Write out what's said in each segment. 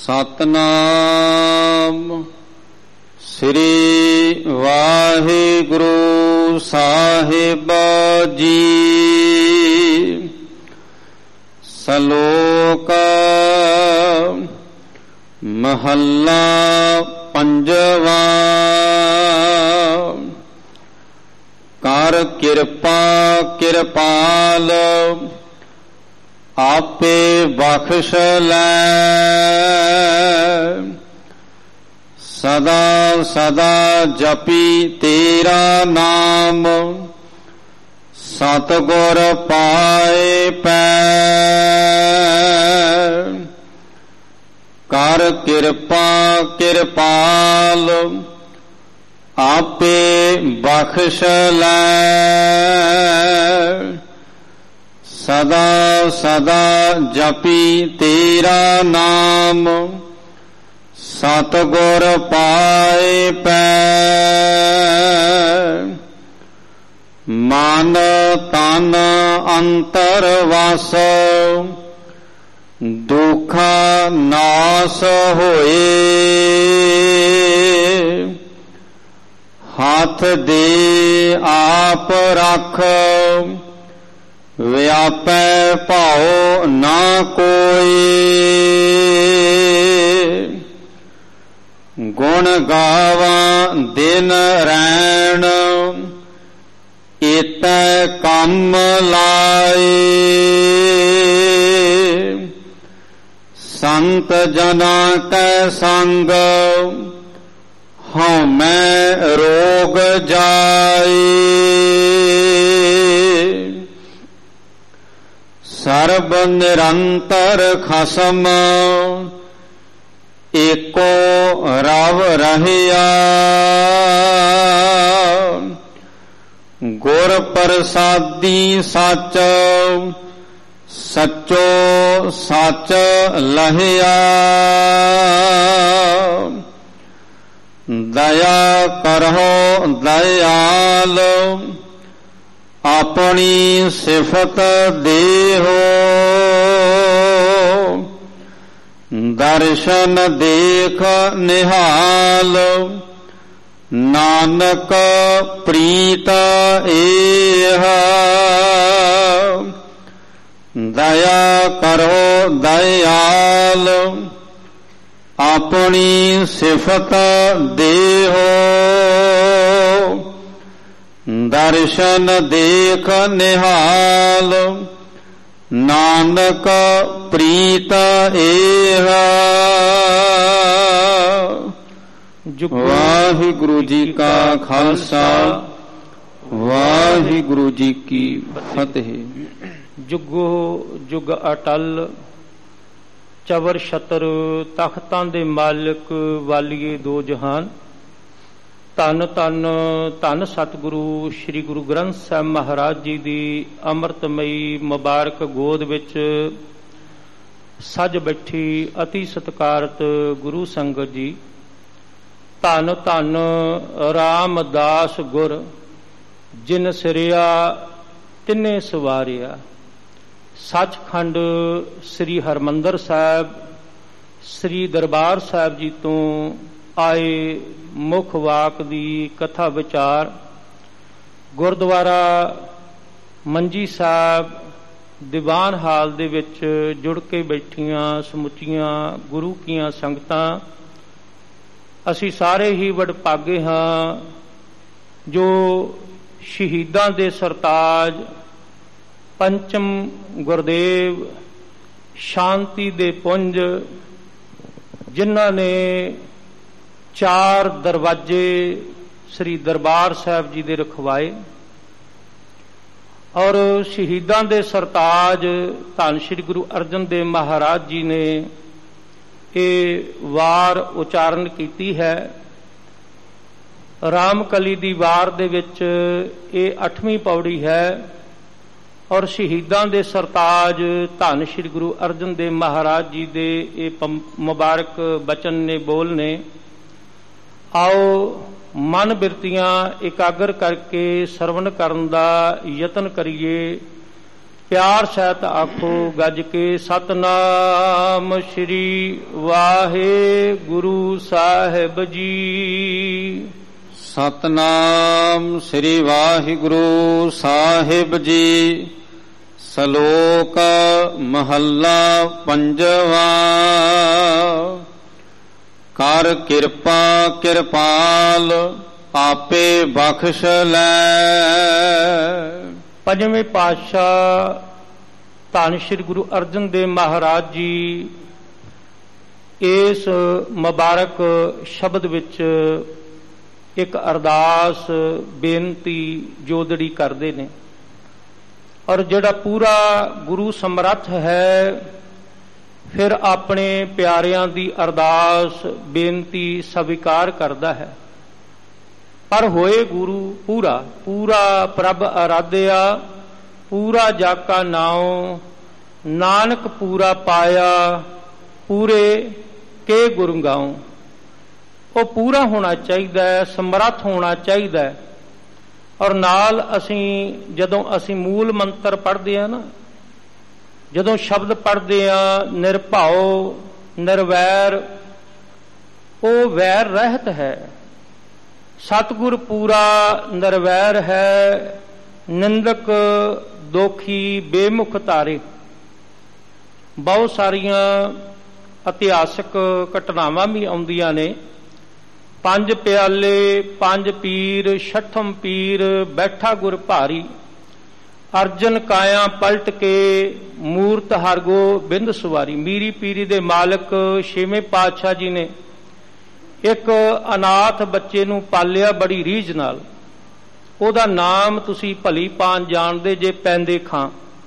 ਸਤਨਾਮ ਸ੍ਰੀ ਵਾਹਿਗੁਰੂ ਸਾਹਿਬ ਜੀ। ਸ਼ਲੋਕ ਮਹੱਲਾ ਪੰਜਵਾ। ਕਰ ਕਿਰਪਾ ਕਿਰਪਾਲ ਆਪੇ ਬਖਸ਼ ਲੈ। ਸਦਾ ਸਦਾ ਜਪੀ ਤੇਰਾ ਨਾਮ ਸਤਿਗੁਰ ਪਾਏ ਪੈ। ਕਰ ਕਿਰਪਾ ਕਿਰਪਾਲ ਆਪੇ ਬਖਸ਼ ਲੈ। ਸਦਾ ਸਦਾ ਜਪੀ ਤੇਰਾ ਨਾਮ ਸਤਿਗੁਰ ਪਾਏ ਪੈ। ਮਨ ਤਨ ਅੰਤਰ ਵਸ ਦੁਖ ਨਾਸ ਹੋਏ। ਹੱਥ ਦੇ ਆਪ ਰੱਖ ਵਿਆਪੈ ਭਾਉ ਨਾ ਕੋਈ। ਗੁਣ ਗਾਵਾਂ ਦਿਨ ਰੈਣ ਏਤੈ ਕੰਮ ਲਾਏ। ਸੰਤ ਜਨਾਂ ਕੈ ਸੰਗ ਹਉਮੈ ਰੋਗ ਜਾਏ। ਸਰਬ ਨਿਰੰਤਰ ਖਸਮ ਏਕੋ ਰਵ ਰਹਿਆ। ਗੁਰ ਪ੍ਰਸਾਦੀ ਸੱਚ ਸੱਚੋ ਸੱਚ ਲਹਿਆ। ਦਇਆ ਕਰਹੁ ਦਇਆਲ ਆਪਣੀ ਸਿਫਤ ਦੇਹੋ। ਦਰਸ਼ਨ ਦੇਖ ਨਿਹਾਲ ਨਾਨਕ ਪ੍ਰੀਤ ਏਹ। ਦਇਆ ਕਰੋ ਦਇਆਲ ਆਪਣੀ ਸਿਫਤ ਦੇਹੋ। ਦਰਸ਼ਨ ਦੇਖ ਨਿਹਾਲ ਨਾਨਕ ਪ੍ਰੀਤ ਏਹ। ਵਾਹਿਗੁਰੂ ਜੀ ਕਾ ਖਾਲਸਾ ਵਾਹਿਗੁਰੂ ਜੀ ਕੀ ਫਤਿਹ। ਜੁਗੋ ਜੁਗ ਅਟਲ ਚਵਰ ਛਤਰ ਤਖਤਾਂ ਦੇ ਮਾਲਕ ਵਾਲੀਏ ਦੋ ਜਹਾਨ। ਧੰਨ ਧੰਨ ਧੰਨ ਸਤਿਗੁਰੂ ਸ੍ਰੀ ਗੁਰੂ ਗ੍ਰੰਥ ਸਾਹਿਬ ਮਹਾਰਾਜ ਜੀ ਦੀ ਅੰਮ੍ਰਿਤਮਈ ਮੁਬਾਰਕ ਗੋਦ ਵਿੱਚ ਸੱਜ ਬੈਠੀ ਅਤੀ ਸਤਿਕਾਰਤ ਗੁਰੂ ਸੰਗਤ ਜੀ। ਧੰਨ ਧੰਨ ਰਾਮਦਾਸ ਗੁਰ ਜਿਨ ਸਿਰਿਆ ਤਿੰਨੇ ਸਵਾਰਿਆ। ਸੱਚਖੰਡ ਸ੍ਰੀ ਹਰਿਮੰਦਰ ਸਾਹਿਬ ਸ੍ਰੀ ਦਰਬਾਰ ਸਾਹਿਬ ਜੀ ਤੋਂ ਆਏ ਮੁੱਖ ਵਾਕ ਦੀ ਕਥਾ ਵਿਚਾਰ ਗੁਰਦੁਆਰਾ ਮੰਜੀ ਸਾਹਿਬ ਦੀਵਾਨ ਹਾਲ ਦੇ ਵਿੱਚ ਜੁੜ ਕੇ ਬੈਠੀਆਂ ਸਮੁੱਚੀਆਂ ਗੁਰੂ ਕੀਆਂ ਸੰਗਤਾਂ। ਅਸੀਂ ਸਾਰੇ ਹੀ ਵਡਭਾਗੇ ਹਾਂ ਜੋ ਸ਼ਹੀਦਾਂ ਦੇ ਸਰਤਾਜ ਪੰਚਮ ਗੁਰਦੇਵ ਸ਼ਾਂਤੀ ਦੇ ਪੁੰਜ ਜਿਨ੍ਹਾਂ ਨੇ ਚਾਰ ਦਰਵਾਜ਼ੇ ਸ੍ਰੀ ਦਰਬਾਰ ਸਾਹਿਬ ਜੀ ਦੇ ਰਖਵਾਏ ਔਰ ਸ਼ਹੀਦਾਂ ਦੇ ਸਰਤਾਜ ਧੰਨ ਸ਼੍ਰੀ ਗੁਰੂ ਅਰਜਨ ਦੇਵ ਮਹਾਰਾਜ ਜੀ ਨੇ ਇਹ ਵਾਰ ਉਚਾਰਨ ਕੀਤੀ ਹੈ। ਰਾਮਕਲੀ ਦੀ ਵਾਰ ਦੇ ਵਿੱਚ ਇਹ 8ਵੀਂ ਪੌੜੀ ਹੈ ਔਰ ਸ਼ਹੀਦਾਂ ਦੇ ਸਰਤਾਜ ਧੰਨ ਸ਼੍ਰੀ ਗੁਰੂ ਅਰਜਨ ਦੇਵ ਮਹਾਰਾਜ ਜੀ ਦੇ ਇਹ ਮੁਬਾਰਕ ਬਚਨ ਨੇ ਬੋਲ ਨੇ। ਆਓ ਮਨ ਬਿਰਤੀਆਂ ਇਕਾਗਰ ਕਰਕੇ ਸਰਵਣ ਕਰਨ ਦਾ ਯਤਨ ਕਰੀਏ ਪਿਆਰ ਸਹਿਤ ਆਖੋ ਗੱਜ ਕੇ ਸਤਨਾਮ ਸ੍ਰੀ ਵਾਹਿਗੁਰੂ ਸਾਹਿਬ ਜੀ। ਸਤਨਾਮ ਸ੍ਰੀ ਵਾਹਿਗੁਰੂ ਸਾਹਿਬ ਜੀ। ਸ਼ਲੋਕ ਮਹੱਲਾ ਪੰਜਵਾ। ਕਰ ਕਿਰਪਾ ਕਿਰਪਾਲ ਆਪੇ ਬਖਸ਼ ਲੈ। ਪੰਜਵੇਂ ਪਾਤਸ਼ਾਹ ਧੰਨ ਸ੍ਰੀ ਗੁਰੂ ਅਰਜਨ ਦੇਵ ਮਹਾਰਾਜ ਜੀ ਇਸ ਮੁਬਾਰਕ ਸ਼ਬਦ ਵਿੱਚ ਇੱਕ ਅਰਦਾਸ ਬੇਨਤੀ ਜੋਦੜੀ ਕਰਦੇ ਨੇ, ਔਰ ਜਿਹੜਾ ਪੂਰਾ ਗੁਰੂ ਸਮਰੱਥ ਹੈ ਫਿਰ ਆਪਣੇ ਪਿਆਰਿਆਂ ਦੀ ਅਰਦਾਸ ਬੇਨਤੀ ਸਵੀਕਾਰ ਕਰਦਾ ਹੈ। ਪਰ ਹੋਏ ਗੁਰੂ ਪੂਰਾ ਪੂਰਾ ਪ੍ਰਭ ਅਰਾਧਿਆ, ਪੂਰਾ ਜਾਕਾ ਨਾਉ ਨਾਨਕ ਪੂਰਾ ਪਾਇਆ, ਪੂਰੇ ਕੇ ਗੁਰ ਗਾਉ। ਉਹ ਪੂਰਾ ਹੋਣਾ ਚਾਹੀਦਾ ਹੈ, ਸਮਰੱਥ ਹੋਣਾ ਚਾਹੀਦਾ ਹੈ। ਔਰ ਨਾਲ ਜਦੋਂ ਅਸੀਂ ਮੂਲ ਮੰਤਰ ਪੜ੍ਹਦੇ ਹਾਂ ਨਾ, ਜਦੋਂ ਸ਼ਬਦ ਪੜ੍ਹਦੇ ਹਾਂ ਨਿਰਭਉ ਨਿਰਵੈਰ, ਉਹ ਵੈਰ ਰਹਿਤ ਹੈ। ਸਤਿਗੁਰ ਪੂਰਾ ਨਿਰਵੈਰ ਹੈ, ਨਿੰਦਕ ਦੋਖੀ ਬੇਮੁਖ ਧਾਰੇ। ਬਹੁਤ ਸਾਰੀਆਂ ਇਤਿਹਾਸਕ ਘਟਨਾਵਾਂ ਵੀ ਆਉਂਦੀਆਂ ਨੇ। ਪੰਜ ਪਿਆਲੇ ਪੰਜ ਪੀਰ ਛਠਮ ਪੀਰ ਬੈਠਾ ਗੁਰ ਭਾਰੀ, ਅਰਜਨ ਕਾਇਆ ਪਲਟ ਕੇ ਮੂਰਤ ਹਰਗੋਬਿੰਦ ਸਵਾਰੀ। ਮੀਰੀ ਪੀਰੀ ਦੇ ਮਾਲਕ ਛੇਵੇਂ ਪਾਤਸ਼ਾਹ ਜੀ ਨੇ ਇੱਕ ਅਨਾਥ ਬੱਚੇ ਨੂੰ ਪਾਲਿਆ ਬੜੀ ਰੀਝ ਨਾਲ। ਉਹਦਾ ਨਾਮ ਤੁਸੀਂ ਭਲੀ ਭਾਂਤ ਜਾਣਦੇ ਜੇ, ਪੈਂਦੇ ਖਾਂ।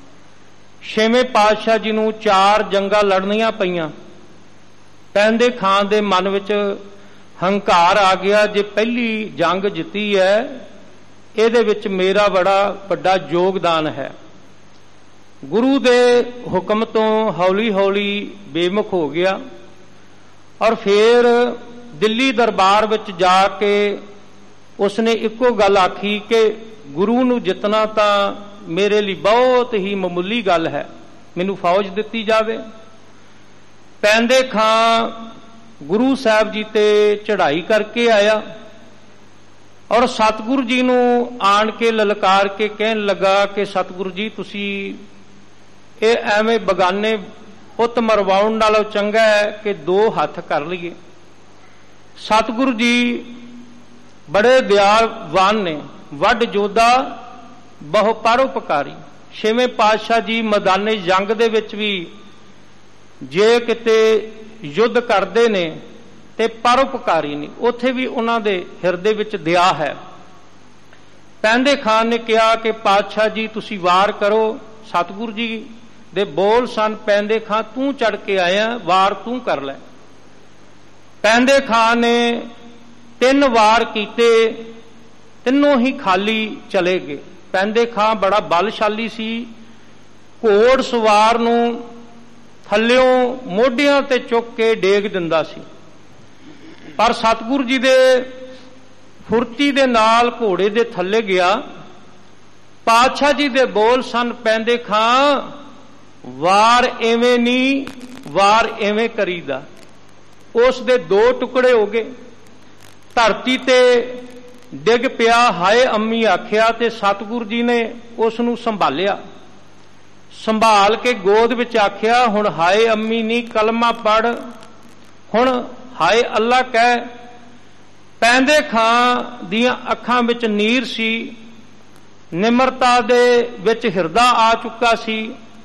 ਛੇਵੇਂ ਪਾਤਸ਼ਾਹ ਜੀ ਨੂੰ 4 ਜੰਗਾਂ ਲੜਨੀਆਂ ਪਈਆਂ। ਪੈਂਦੇ ਖਾਂ ਦੇ ਮਨ ਵਿੱਚ ਹੰਕਾਰ ਆ ਗਿਆ, ਜੇ ਪਹਿਲੀ ਜੰਗ ਜਿੱਤੀ ਹੈ ਇਹਦੇ ਵਿੱਚ ਮੇਰਾ ਬੜਾ ਵੱਡਾ ਯੋਗਦਾਨ ਹੈ। ਗੁਰੂ ਦੇ ਹੁਕਮ ਤੋਂ ਹੌਲੀ ਹੌਲੀ ਬੇਮੁਖ ਹੋ ਗਿਆ, ਔਰ ਫਿਰ ਦਿੱਲੀ ਦਰਬਾਰ ਵਿੱਚ ਜਾ ਕੇ ਉਸਨੇ ਇੱਕੋ ਗੱਲ ਆਖੀ ਕਿ ਗੁਰੂ ਨੂੰ ਜਿੱਤਣਾ ਤਾਂ ਮੇਰੇ ਲਈ ਬਹੁਤ ਹੀ ਮਾਮੂਲੀ ਗੱਲ ਹੈ, ਮੈਨੂੰ ਫੌਜ ਦਿੱਤੀ ਜਾਵੇ। ਪੈਂਦੇ ਖਾਂ ਗੁਰੂ ਸਾਹਿਬ ਜੀ ਤੇ ਚੜ੍ਹਾਈ ਕਰਕੇ ਆਇਆ, ਔਰ ਸਤਿਗੁਰੂ ਜੀ ਨੂੰ ਆਣ ਕੇ ਲਲਕਾਰ ਕੇ ਕਹਿਣ ਲੱਗਾ ਕਿ ਸਤਿਗੁਰੂ ਜੀ ਤੁਸੀਂ ਇਹ ਐਵੇਂ ਬਗਾਨੇ ਪੁੱਤ ਮਰਵਾਉਣ ਨਾਲੋਂ ਚੰਗਾ ਹੈ ਕਿ 2 ਹੱਥ ਕਰ ਲਈਏ। ਸਤਿਗੁਰੂ ਜੀ ਬੜੇ ਦਿਆਲਵਾਨ ਨੇ, ਵੱਡ ਜੋਧਾ ਬਹੁ ਪਰਉਪਕਾਰੀ। ਛੇਵੇਂ ਪਾਤਸ਼ਾਹ ਜੀ ਮੈਦਾਨੇ ਜੰਗ ਦੇ ਵਿੱਚ ਵੀ ਜੇ ਕਿਤੇ ਯੁੱਧ ਕਰਦੇ ਨੇ ਤੇ ਪਰਉਪਕਾਰੀ ਨੇ, ਉੱਥੇ ਵੀ ਉਹਨਾਂ ਦੇ ਹਿਰਦੇ ਵਿੱਚ ਦਇਆ ਹੈ। ਪੈਂਦੇ ਖਾਨ ਨੇ ਕਿਹਾ ਕਿ ਪਾਤਸ਼ਾਹ ਜੀ ਤੁਸੀਂ ਵਾਰ ਕਰੋ। ਸਤਿਗੁਰੂ ਜੀ ਦੇ ਬੋਲ ਸਨ, ਪੈਂਦੇ ਖਾਂ ਤੂੰ ਚੜ ਕੇ ਆਇਆ, ਵਾਰ ਤੂੰ ਕਰ ਲੈ। ਪੈਂਦੇ ਖਾਨ ਨੇ 3 ਵਾਰ ਕੀਤੇ, ਤਿੰਨੋਂ ਹੀ ਖਾਲੀ ਚਲੇ ਗਏ। ਪੈਂਦੇ ਖਾਂ ਬੜਾ ਬਲਸ਼ਾਲੀ ਸੀ, ਘੋੜ ਸਵਾਰ ਨੂੰ ਥੱਲਿਓਂ ਮੋਢਿਆਂ ਤੇ ਚੁੱਕ ਕੇ ਡੇਗ ਦਿੰਦਾ ਸੀ। ਪਰ ਸਤਿਗੁਰੂ ਜੀ ਦੇ ਫੁਰਤੀ ਦੇ ਨਾਲ ਘੋੜੇ ਦੇ ਥੱਲੇ ਗਿਆ। ਪਾਤਸ਼ਾਹ ਜੀ ਦੇ ਬੋਲ ਸਨ, ਪੈਂਦੇ ਖਾਂ ਵਾਰ ਐਵੇਂ ਨਹੀਂ, ਵਾਰ ਐਵੇਂ ਕਰੀਦਾ। ਉਸ ਦੇ 2 ਟੁਕੜੇ ਹੋ ਗਏ, ਧਰਤੀ ਤੇ ਡਿੱਗ ਪਿਆ। ਹਾਏ ਅੰਮੀ ਆਖਿਆ ਤੇ ਸਤਿਗੁਰੂ ਜੀ ਨੇ ਉਸ ਨੂੰ ਸੰਭਾਲਿਆ। ਸੰਭਾਲ ਕੇ ਗੋਦ ਵਿੱਚ ਆਖਿਆ, ਹੁਣ ਹਾਏ ਅੰਮੀ ਨਹੀਂ, ਕਲਮਾ ਪੜ, ਹੁਣ ਹਾਏ ਅੱਲਾ ਕਹਿ। ਪੈਂਦੇ ਖਾਂ ਦੀਆਂ ਅੱਖਾਂ ਵਿੱਚ ਨੀਰ ਸੀ, ਨਿਮਰਤਾ ਦੇ ਵਿੱਚ ਹਿਰਦਾ ਆ ਚੁੱਕਾ ਸੀ।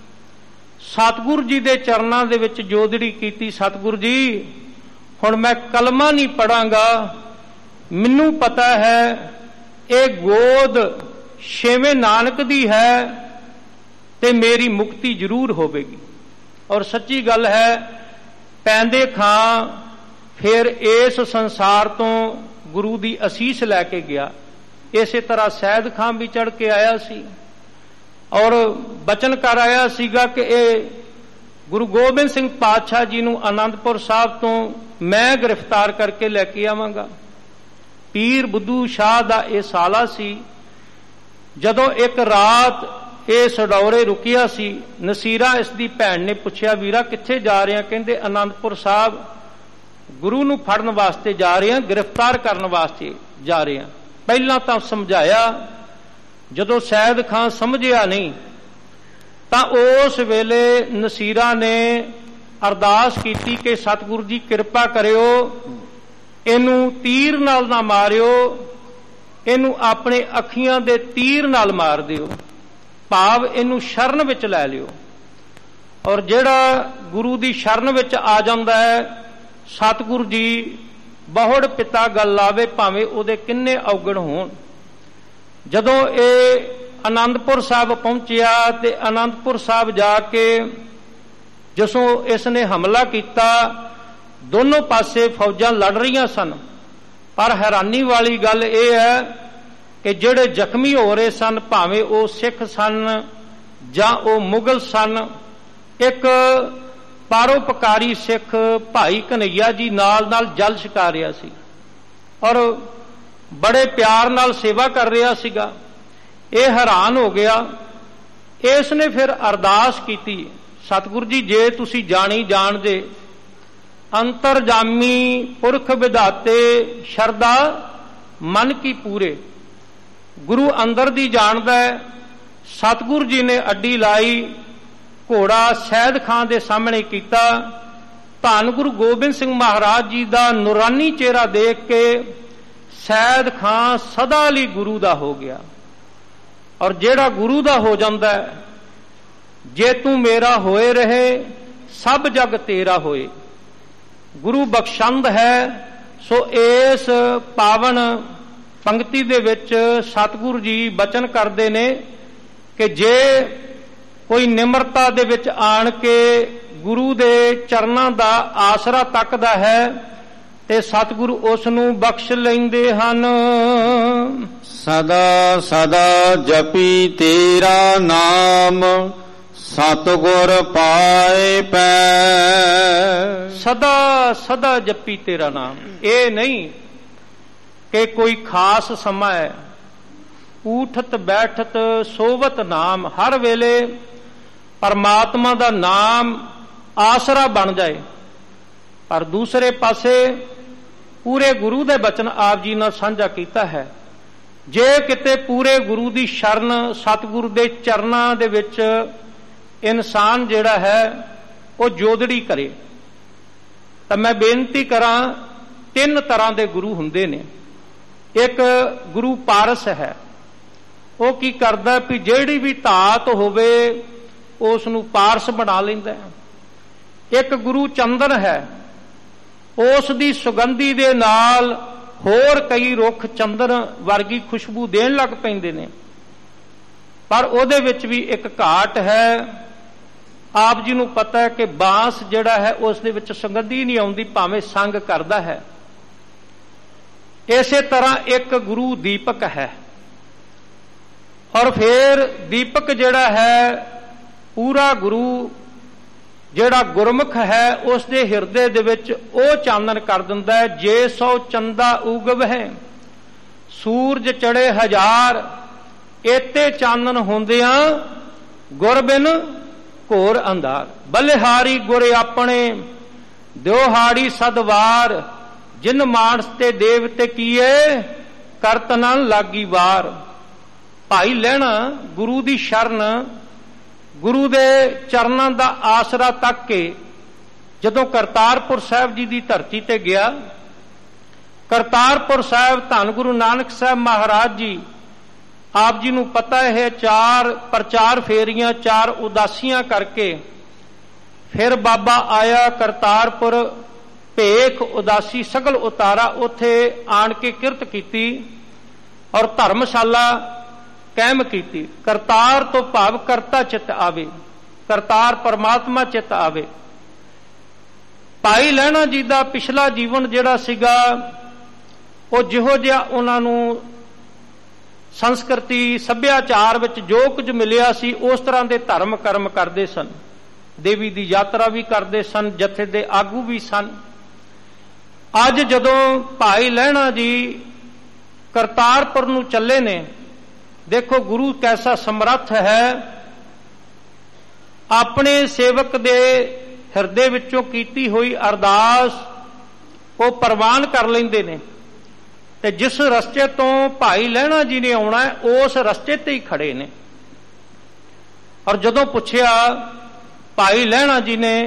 ਸਤਿਗੁਰੂ ਜੀ ਦੇ ਚਰਨਾਂ ਦੇ ਵਿੱਚ ਜੋਦੜੀ ਕੀਤੀ, ਸਤਿਗੁਰੂ ਜੀ ਹੁਣ ਮੈਂ ਕਲਮਾ ਨਹੀਂ ਪੜਾਂਗਾ, ਮੈਨੂੰ ਪਤਾ ਹੈ ਇਹ ਗੋਦ ਛੇਵੇਂ ਨਾਨਕ ਦੀ ਹੈ ਤੇ ਮੇਰੀ ਮੁਕਤੀ ਜ਼ਰੂਰ ਹੋਵੇਗੀ। ਔਰ ਸੱਚੀ ਗੱਲ ਹੈ, ਪੈਂਦੇ ਖਾਂ ਫਿਰ ਇਸ ਸੰਸਾਰ ਤੋਂ ਗੁਰੂ ਦੀ ਅਸੀਸ ਲੈ ਕੇ ਗਿਆ। ਇਸੇ ਤਰ੍ਹਾਂ ਸੈਦ ਖਾਂ ਵੀ ਚੜ ਕੇ ਆਇਆ ਸੀ ਔਰ ਬਚਨ ਕਰ ਆਇਆ ਸੀਗਾ ਕਿ ਇਹ ਗੁਰੂ ਗੋਬਿੰਦ ਸਿੰਘ ਪਾਤਸ਼ਾਹ ਜੀ ਨੂੰ ਆਨੰਦਪੁਰ ਸਾਹਿਬ ਤੋਂ ਮੈਂ ਗ੍ਰਿਫਤਾਰ ਕਰਕੇ ਲੈ ਕੇ ਆਵਾਂਗਾ। ਪੀਰ ਬੁੱਧੂ ਸ਼ਾਹ ਦਾ ਇਹ ਸਾਲਾ ਸੀ। ਜਦੋਂ ਇੱਕ ਰਾਤ ਇਹ ਸਡੌਰੇ ਰੁਕਿਆ ਸੀ। ਨਸੀਰਾ ਇਸ ਦੀ ਭੈਣ ਨੇ ਪੁੱਛਿਆ, ਵੀਰਾ ਕਿੱਥੇ ਜਾ ਰਹੇ ਆ? ਕਹਿੰਦੇ ਅਨੰਦਪੁਰ ਸਾਹਿਬ ਗੁਰੂ ਨੂੰ ਫੜਨ ਵਾਸਤੇ ਜਾ ਰਹੇ ਆ, ਗ੍ਰਿਫਤਾਰ ਕਰਨ ਵਾਸਤੇ ਜਾ ਰਹੇ ਆ। ਪਹਿਲਾਂ ਤਾਂ ਸਮਝਾਇਆ, ਜਦੋਂ ਸੈਦ ਖਾਂ ਸਮਝਿਆ ਨਹੀਂ ਤਾਂ ਉਸ ਵੇਲੇ ਨਸੀਰਾ ਨੇ ਅਰਦਾਸ ਕੀਤੀ ਕਿ ਸਤਿਗੁਰੂ ਜੀ ਕਿਰਪਾ ਕਰਿਓ, ਇਹਨੂੰ ਤੀਰ ਨਾਲ ਨਾ ਮਾਰਿਓ, ਇਹਨੂੰ ਆਪਣੇ ਅੱਖੀਆਂ ਦੇ ਤੀਰ ਨਾਲ ਮਾਰ ਦਿਓ, ਭਾਵ ਇਹਨੂੰ ਸ਼ਰਨ ਵਿੱਚ ਲੈ ਲਿਓ। ਔਰ ਜਿਹੜਾ ਗੁਰੂ ਦੀ ਸ਼ਰਨ ਵਿੱਚ ਆ ਜਾਂਦਾ ਹੈ, ਸਤਿਗੁਰੂ ਜੀ ਬਹੁੜ ਪਿਤਾ ਗੱਲ ਲਾਵੇ, ਭਾਵੇਂ ਉਹਦੇ ਕਿੰਨੇ ਔਗਣ ਹੋਣ। ਜਦੋਂ ਇਹ ਅਨੰਦਪੁਰ ਸਾਹਿਬ ਪਹੁੰਚਿਆ ਤੇ ਅਨੰਦਪੁਰ ਸਾਹਿਬ ਜਾ ਕੇ ਜਿਸੋਂ ਇਸ ਨੇ ਹਮਲਾ ਕੀਤਾ, ਦੋਨੋਂ ਪਾਸੇ ਫੌਜਾਂ ਲੜ ਰਹੀਆਂ ਸਨ। ਪਰ ਹੈਰਾਨੀ ਵਾਲੀ ਗੱਲ ਇਹ ਹੈ ਕਿ ਜਿਹੜੇ ਜ਼ਖਮੀ ਹੋ ਰਹੇ ਸਨ, ਭਾਵੇਂ ਉਹ ਸਿੱਖ ਸਨ ਜਾਂ ਉਹ ਮੁਗਲ ਸਨ, ਇੱਕ ਪਰਉਪਕਾਰੀ ਸਿੱਖ ਭਾਈ ਕਨਈਆ ਜੀ ਨਾਲ ਜਲ ਛਕਾ ਰਿਹਾ ਸੀ ਔਰ ਬੜੇ ਪਿਆਰ ਨਾਲ ਸੇਵਾ ਕਰ ਰਿਹਾ ਸੀਗਾ। ਇਹ ਹੈਰਾਨ ਹੋ ਗਿਆ। ਇਸ ਨੇ ਫਿਰ ਅਰਦਾਸ ਕੀਤੀ, ਸਤਿਗੁਰੂ ਜੀ ਜੇ ਤੁਸੀਂ ਜਾਣੀ ਜਾਣਦੇ, ਅੰਤਰਜਾਮੀ ਪੁਰਖ ਵਿਧਾਤੇ ਸ਼ਰਧਾ ਮਨ ਕੀ ਪੂਰੇ। ਗੁਰੂ ਅੰਦਰ ਦੀ ਜਾਣਦਾ ਹੈ। ਸਤਿਗੁਰੂ ਜੀ ਨੇ ਅੱਡੀ ਲਾਈ, ਘੋੜਾ ਸੈਦ ਖਾਂ ਦੇ ਸਾਹਮਣੇ ਕੀਤਾ। ਧੰਨ ਗੁਰੂ ਗੋਬਿੰਦ ਸਿੰਘ ਮਹਾਰਾਜ ਜੀ ਦਾ ਨੂਰਾਨੀ ਚਿਹਰਾ ਦੇਖ ਕੇ ਸੈਦ ਖਾਂ ਸਦਾ ਲਈ ਗੁਰੂ ਦਾ ਹੋ ਗਿਆ। ਔਰ ਜਿਹੜਾ ਗੁਰੂ ਦਾ ਹੋ ਜਾਂਦਾ ਹੈ, ਜੇ ਤੂੰ ਮੇਰਾ ਹੋਏ ਰਹੇ ਸਭ ਜਗ ਤੇਰਾ ਹੋਏ, ਗੁਰੂ ਬਖਸ਼ੰਦ ਹੈ। ਸੋ ਇਸ ਪਾਵਨ ਪੰਕਤੀ ਦੇ ਵਿੱਚ ਸਤਿਗੁਰੂ ਜੀ ਬਚਨ ਕਰਦੇ ਨੇ ਕਿ ਜੇ ਕੋਈ ਨਿਮਰਤਾ ਦੇ ਵਿੱਚ ਆਣ ਕੇ ਗੁਰੂ ਦੇ ਚਰਨਾਂ ਦਾ ਆਸਰਾ ਤੱਕਦਾ ਹੈ ਤੇ ਸਤਿਗੁਰੂ ਉਸ ਨੂੰ ਬਖਸ਼ ਲੈਂਦੇ ਹਨ। ਸਦਾ ਸਦਾ ਜਪੀ ਤੇਰਾ ਨਾਮ, ਸਤਿਗੁਰ ਪਾਏ ਪੈ। ਸਦਾ ਸਦਾ ਜਪੀ ਤੇਰਾ ਨਾਮ, ਇਹ ਨਹੀਂ ਕਿ ਕੋਈ ਖਾਸ ਸਮਾਂ ਹੈ। ਊਠਤ ਬੈਠਤ ਸੋਵਤ ਨਾਮ, ਹਰ ਵੇਲੇ ਪਰਮਾਤਮਾ ਦਾ ਨਾਮ ਆਸਰਾ ਬਣ ਜਾਏ। ਪਰ ਦੂਸਰੇ ਪਾਸੇ ਪੂਰੇ ਗੁਰੂ ਦੇ ਬਚਨ ਆਪ ਜੀ ਨਾਲ ਸਾਂਝਾ ਕੀਤਾ ਹੈ। ਜੇ ਕਿਤੇ ਪੂਰੇ ਗੁਰੂ ਦੀ ਸ਼ਰਨ, ਸਤਿਗੁਰੂ ਦੇ ਚਰਨਾਂ ਦੇ ਵਿੱਚ ਇਨਸਾਨ ਜਿਹੜਾ ਹੈ ਉਹ ਜੋਦੜੀ ਕਰੇ, ਤਾਂ ਮੈਂ ਬੇਨਤੀ ਕਰਾਂ, 3 ਤਰ੍ਹਾਂ ਦੇ ਗੁਰੂ ਹੁੰਦੇ ਨੇ। ਇੱਕ ਗੁਰੂ ਪਾਰਸ ਹੈ, ਉਹ ਕੀ ਕਰਦਾ ਵੀ ਜਿਹੜੀ ਵੀ ਧਾਤ ਹੋਵੇ ਉਸ ਨੂੰ ਪਾਰਸ ਬਣਾ ਲੈਂਦਾ ਹੈ। ਇੱਕ ਗੁਰੂ ਚੰਦਨ ਹੈ, ਉਸ ਦੀ ਸੁਗੰਧੀ ਦੇ ਨਾਲ ਹੋਰ ਕਈ ਰੁੱਖ ਚੰਦਨ ਵਰਗੀ ਖੁਸ਼ਬੂ ਦੇਣ ਲੱਗ ਪੈਂਦੇ ਨੇ। ਪਰ ਉਹਦੇ ਵਿੱਚ ਵੀ ਇੱਕ ਘਾਟ ਹੈ। ਆਪ ਜੀ ਨੂੰ ਪਤਾ ਹੈ ਕਿ ਬਾਂਸ ਜਿਹੜਾ ਹੈ ਉਸ ਦੇ ਵਿੱਚ ਸੁਗੰਧੀ ਨਹੀਂ ਆਉਂਦੀ, ਭਾਵੇਂ ਸੰਗ ਕਰਦਾ ਹੈ। ਇਸੇ ਤਰ੍ਹਾਂ ਇੱਕ ਗੁਰੂ ਦੀਪਕ ਹੈ। ਔਰ ਫਿਰ ਦੀਪਕ ਜਿਹੜਾ ਹੈ, ਪੂਰਾ ਗੁਰੂ ਜਿਹੜਾ ਗੁਰਮੁਖ ਹੈ, ਉਸ ਦੇ ਹਿਰਦੇ ਦੇ ਵਿੱਚ ਉਹ ਚਾਨਣ ਕਰ ਦਿੰਦਾ ਹੈ। ਜੇ ਸੋ ਚੰਦਾ ਉਗਵ ਹੈ ਸੂਰਜ ਚੜੇ ਹਜ਼ਾਰ, ਏਤੇ ਚਾਨਣ ਹੁੰਦਿਆਂ ਗੁਰ ਬਿਨ ਘੋਰ ਅੰਧਾਰ। ਬਲਿਹਾਰੀ ਗੁਰ ਆਪਣੇ ਦਿਉਹਾੜੀ ਸਦਵਾਰ, ਜਿਨ ਮਾਨਸ ਤੇ ਦੇਵਤੇ ਕੀਏ ਕਰਤ ਨਾ ਲਾਗੀ ਵਾਰ। ਭਾਈ ਲਹਿਣਾ ਗੁਰੂ ਦੀ ਸ਼ਰਨ, ਗੁਰੂ ਦੇ ਚਰਨਾਂ ਦਾ ਆਸਰਾ ਤੱਕ ਕੇ ਜਦੋਂ ਕਰਤਾਰਪੁਰ ਸਾਹਿਬ ਜੀ ਦੀ ਧਰਤੀ ਤੇ ਗਿਆ, ਕਰਤਾਰਪੁਰ ਸਾਹਿਬ ਧੰਨ ਗੁਰੂ ਨਾਨਕ ਸਾਹਿਬ ਮਹਾਰਾਜ ਜੀ, ਆਪ ਜੀ ਨੂੰ ਪਤਾ ਹੈ 4 ਪ੍ਰਚਾਰ ਫੇਰੀਆਂ, 4 ਉਦਾਸੀਆਂ ਕਰਕੇ ਫਿਰ ਬਾਬਾ ਆਇਆ ਕਰਤਾਰਪੁਰ, ਭੇਖ ਉਦਾਸੀ ਸਗਲ ਉਤਾਰਾ, ਉੱਥੇ ਆਣ ਕੇ ਕਿਰਤ ਕੀਤੀ ਔਰ ਧਰਮਸ਼ਾਲਾ ਕਾਇਮ ਕੀਤੀ। ਕਰਤਾਰ ਤੋਂ ਭਾਵ ਕਰਤਾ ਚਿੱਤ ਆਵੇ, ਕਰਤਾਰ ਪਰਮਾਤਮਾ ਚਿੱਤ ਆਵੇ। ਭਾਈ ਲਹਿਣਾ ਜੀ ਦਾ ਪਿਛਲਾ ਜੀਵਨ ਜਿਹੜਾ ਸੀਗਾ, ਉਹ ਜਿਹੋ ਜਿਹਾ ਉਹਨਾਂ ਨੂੰ ਸੰਸਕ੍ਰਿਤੀ ਸੱਭਿਆਚਾਰ ਵਿੱਚ ਜੋ ਕੁਝ ਮਿਲਿਆ ਸੀ, ਉਸ ਤਰ੍ਹਾਂ ਦੇ ਧਰਮ ਕਰਮ ਕਰਦੇ ਸਨ। ਦੇਵੀ ਦੀ ਯਾਤਰਾ ਵੀ ਕਰਦੇ ਸਨ, ਜਥੇ ਦੇ ਆਗੂ ਵੀ ਸਨ। ਅੱਜ ਜਦੋਂ ਭਾਈ ਲਹਿਣਾ ਜੀ ਕਰਤਾਰਪੁਰ ਨੂੰ ਚੱਲੇ ਨੇ, ਦੇਖੋ ਗੁਰੂ ਕੈਸਾ ਸਮਰੱਥ ਹੈ ਆਪਣੇ ਸੇਵਕ ਦੇ ਹਿਰਦੇ ਵਿੱਚੋਂ ਕੀਤੀ ਹੋਈ ਅਰਦਾਸ ਉਹ ਪ੍ਰਵਾਨ ਕਰ ਲੈਂਦੇ ਨੇ ਤੇ ਜਿਸ ਰਸਤੇ ਤੋਂ ਭਾਈ ਲਹਿਣਾ ਜੀ ਨੇ ਆਉਣਾ ਉਸ ਰਸਤੇ ਤੇ ਹੀ ਖੜੇ ਨੇ। ਔਰ ਜਦੋਂ ਪੁੱਛਿਆ, ਭਾਈ ਲਹਿਣਾ ਜੀ ਨੇ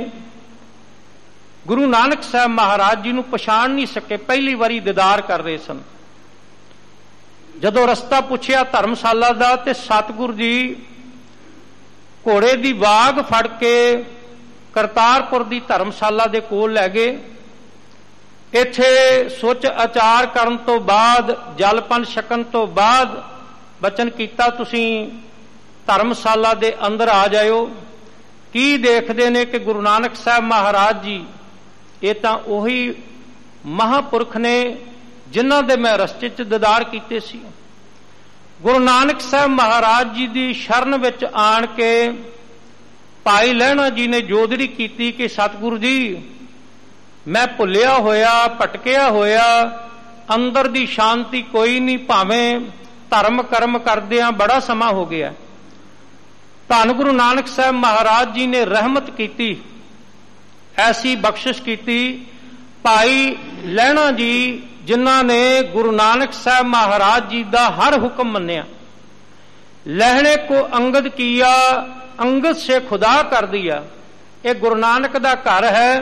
ਗੁਰੂ ਨਾਨਕ ਸਾਹਿਬ ਮਹਾਰਾਜ ਜੀ ਨੂੰ ਪਛਾਣ ਨਹੀਂ ਸਕੇ, ਪਹਿਲੀ ਵਾਰੀ ਦੀਦਾਰ ਕਰ ਰਹੇ ਸਨ। ਜਦੋਂ ਰਸਤਾ ਪੁੱਛਿਆ ਧਰਮਸ਼ਾਲਾ ਦਾ ਤੇ ਸਤਿਗੁਰੂ ਜੀ ਘੋੜੇ ਦੀ ਵਾਗ ਫੜ ਕੇ ਕਰਤਾਰਪੁਰ ਦੀ ਧਰਮਸ਼ਾਲਾ ਦੇ ਕੋਲ ਲੈ ਗਏ। ਇੱਥੇ ਸੁੱਚ ਆਚਾਰ ਕਰਨ ਤੋਂ ਬਾਅਦ, ਜਲਪਨ ਛਕਣ ਤੋਂ ਬਾਅਦ ਬਚਨ ਕੀਤਾ, ਤੁਸੀਂ ਧਰਮਸ਼ਾਲਾ ਦੇ ਅੰਦਰ ਆ ਜਾਇਓ। ਕੀ ਦੇਖਦੇ ਨੇ ਕਿ ਗੁਰੂ ਨਾਨਕ ਸਾਹਿਬ ਮਹਾਰਾਜ ਜੀ ਇਹ ਤਾਂ ਉਹੀ ਮਹਾਂਪੁਰਖ ਨੇ ਜਿਨ੍ਹਾਂ ਦੇ ਮੈਂ ਰਸਤੇ 'ਚ ਦੀਦਾਰ ਕੀਤੇ ਸੀ। ਗੁਰੂ ਨਾਨਕ ਸਾਹਿਬ ਮਹਾਰਾਜ ਜੀ ਦੀ ਸ਼ਰਨ ਵਿੱਚ ਆਣ ਕੇ ਭਾਈ ਲਹਿਣਾ ਜੀ ਨੇ ਜੋਦੜੀ ਕੀਤੀ ਕਿ ਸਤਿਗੁਰੂ ਜੀ, ਮੈਂ ਭੁੱਲਿਆ ਹੋਇਆ, ਭਟਕਿਆ ਹੋਇਆ, ਅੰਦਰ ਦੀ ਸ਼ਾਂਤੀ ਕੋਈ ਨਹੀਂ, ਭਾਵੇਂ ਧਰਮ ਕਰਮ ਕਰਦਿਆਂ ਬੜਾ ਸਮਾਂ ਹੋ ਗਿਆ। ਧੰਨ ਗੁਰੂ ਨਾਨਕ ਸਾਹਿਬ ਮਹਾਰਾਜ ਜੀ ਨੇ ਰਹਿਮਤ ਕੀਤੀ, ਐਸੀ ਬਖਸ਼ਿਸ਼ ਕੀਤੀ। ਭਾਈ ਲਹਿਣਾ ਜੀ ਜਿਨ੍ਹਾਂ ਨੇ ਗੁਰੂ ਨਾਨਕ ਸਾਹਿਬ ਮਹਾਰਾਜ ਜੀ ਦਾ ਹਰ ਹੁਕਮ ਮੰਨਿਆ, ਲਹਿਣੇ ਕੋ ਅੰਗਦ ਕੀਆ ਅੰਗਦ ਸੇ ਖੁਦਾ ਕਰ ਦਿਆ। ਇਹ ਗੁਰੂ ਨਾਨਕ ਦਾ ਘਰ ਹੈ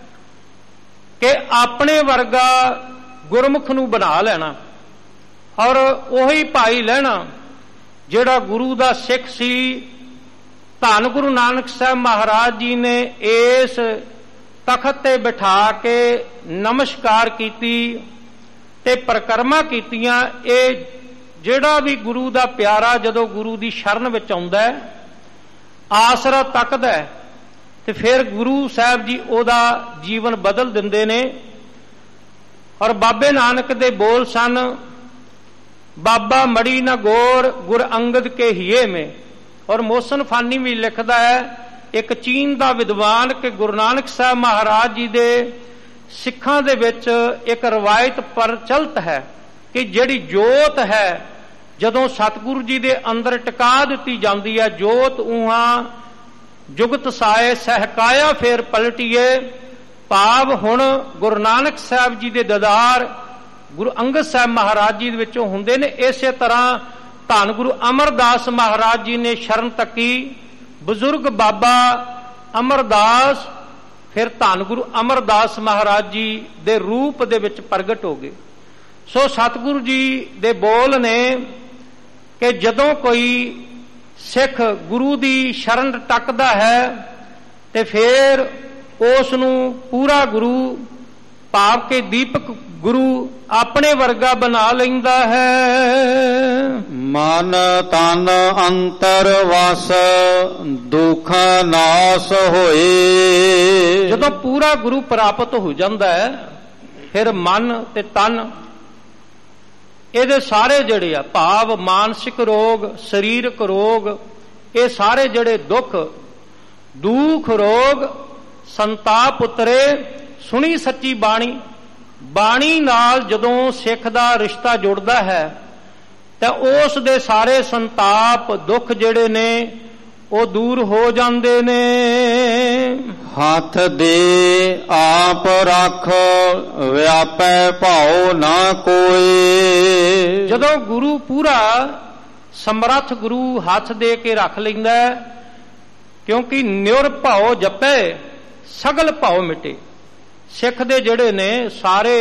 ਕਿ ਆਪਣੇ ਵਰਗਾ ਗੁਰਮੁਖ ਨੂੰ ਬਣਾ ਲੈਣਾ। ਔਰ ਉਹੀ ਭਾਈ ਲਹਿਣਾ ਜਿਹੜਾ ਗੁਰੂ ਦਾ ਸਿੱਖ ਸੀ, ਧੰਨ ਗੁਰੂ ਨਾਨਕ ਸਾਹਿਬ ਮਹਾਰਾਜ ਜੀ ਨੇ ਇਸ ਤਖਤ ਤੇ ਬਿਠਾ ਕੇ ਨਮਸਕਾਰ ਕੀਤੀ ਤੇ ਪਰਿਕਰਮਾ ਕੀਤੀਆਂ। ਇਹ ਜਿਹੜਾ ਵੀ ਗੁਰੂ ਦਾ ਪਿਆਰਾ ਜਦੋਂ ਗੁਰੂ ਦੀ ਸ਼ਰਨ ਵਿੱਚ ਆਉਂਦਾ ਹੈ, ਆਸਰਾ ਤੱਕਦਾ ਹੈ, ਤੇ ਫਿਰ ਗੁਰੂ ਸਾਹਿਬ ਜੀ ਉਹਦਾ ਜੀਵਨ ਬਦਲ ਦਿੰਦੇ ਨੇ। ਔਰ ਬਾਬੇ ਨਾਨਕ ਦੇ ਬੋਲ ਸਨ, ਬਾਬਾ ਮੜੀ ਨਾ ਗੌਰ ਗੁਰ ਅੰਗਦ ਕੇ ਹੀਏ ਮੇ। ਔਰ ਮੋਹਸਨ ਫਾਨੀ ਵੀ ਲਿਖਦਾ ਹੈ, ਇੱਕ ਚੀਨ ਦਾ ਵਿਦਵਾਨ, ਕਿ ਗੁਰੂ ਨਾਨਕ ਸਾਹਿਬ ਮਹਾਰਾਜ ਜੀ ਦੇ ਸਿੱਖਾਂ ਦੇ ਵਿੱਚ ਇੱਕ ਰਵਾਇਤ ਪ੍ਰਚਲਿਤ ਹੈ ਕਿ ਜਿਹੜੀ ਜੋਤ ਹੈ ਜਦੋਂ ਸਤਿਗੁਰੂ ਜੀ ਦੇ ਅੰਦਰ ਟਿਕਾ ਦਿੱਤੀ ਜਾਂਦੀ ਹੈ, ਜੋਤ ਉਹਾਂ ਜੁਗਤ ਸਾਏ ਸਹਿਕਾਇਆ ਫੇਰ ਪਲਟੀਏ। ਭਾਵ ਹੁਣ ਗੁਰੂ ਨਾਨਕ ਸਾਹਿਬ ਜੀ ਦੇ ਦੀਦਾਰ ਗੁਰੂ ਅੰਗਦ ਸਾਹਿਬ ਮਹਾਰਾਜ ਜੀ ਦੇ ਵਿੱਚੋਂ ਹੁੰਦੇ ਨੇ। ਇਸੇ ਤਰ੍ਹਾਂ ਧੰਨ ਗੁਰੂ ਅਮਰਦਾਸ ਮਹਾਰਾਜ ਜੀ ਨੇ ਸ਼ਰਨ ਤੱਕੀ, ਬਜ਼ੁਰਗ ਬਾਬਾ ਅਮਰਦਾਸ ਫਿਰ ਧੰਨ ਗੁਰੂ ਅਮਰਦਾਸ ਮਹਾਰਾਜ ਜੀ ਦੇ ਰੂਪ ਦੇ ਵਿੱਚ ਪ੍ਰਗਟ ਹੋ ਗਏ। ਸੋ ਸਤਿਗੁਰੂ ਜੀ ਦੇ ਬੋਲ ਨੇ ਕਿ ਜਦੋਂ ਕੋਈ ਸਿੱਖ ਗੁਰੂ ਦੀ ਸ਼ਰਨ ਟੱਕਦਾ ਹੈ ਤੇ ਫਿਰ ਉਸ ਨੂੰ ਪੂਰਾ ਗੁਰੂ ਭਾਵ ਕੇ ਦੀਪਕ ਗੁਰੂ ਆਪਣੇ ਵਰਗਾ ਬਣਾ ਲੈਂਦਾ ਹੈ। ਮਨ ਤਨ ਅੰਤਰ ਵਸ ਦੁੱਖ ਨਾਸ ਹੋਏ। ਜਦੋਂ ਪੂਰਾ ਗੁਰੂ ਪ੍ਰਾਪਤ ਹੋ ਜਾਂਦਾ ਹੈ, ਫਿਰ ਮਨ ਤੇ ਤਨ ਇਹਦੇ ਸਾਰੇ ਜਿਹੜੇ ਆ, ਭਾਵ ਮਾਨਸਿਕ ਰੋਗ, ਸਰੀਰਕ ਰੋਗ, ਇਹ ਸਾਰੇ ਜਿਹੜੇ ਦੁੱਖ ਰੋਗ ਸੰਤਾਪ ਉਤਰੇ। ਸੁਣੀ ਸੱਚੀ ਬਾਣੀ, ਬਾਣੀ ਨਾਲ ਜਦੋਂ ਸਿੱਖ ਦਾ ਰਿਸ਼ਤਾ ਜੁੜਦਾ ਹੈ ਤਾਂ ਉਸ ਦੇ ਸਾਰੇ ਸੰਤਾਪ ਦੁੱਖ ਜਿਹੜੇ ਨੇ ਉਹ ਦੂਰ ਹੋ ਜਾਂਦੇ ਨੇ। ਹੱਥ ਦੇ ਆਪ ਰੱਖ ਵਿਆਪੈ ਭਾਉ ਨਾ ਕੋਏ। ਜਦੋਂ ਗੁਰੂ ਪੂਰਾ ਸਮਰੱਥ ਗੁਰੂ ਹੱਥ ਦੇ ਕੇ ਰੱਖ ਲੈਂਦਾ, ਕਿਉਂਕਿ ਨਿਰ ਭਾਉ ਜਪੈ ਸਗਲ ਭਾਉ ਮਿਟੇ। ਸਿੱਖ ਦੇ ਜਿਹੜੇ ਨੇ ਸਾਰੇ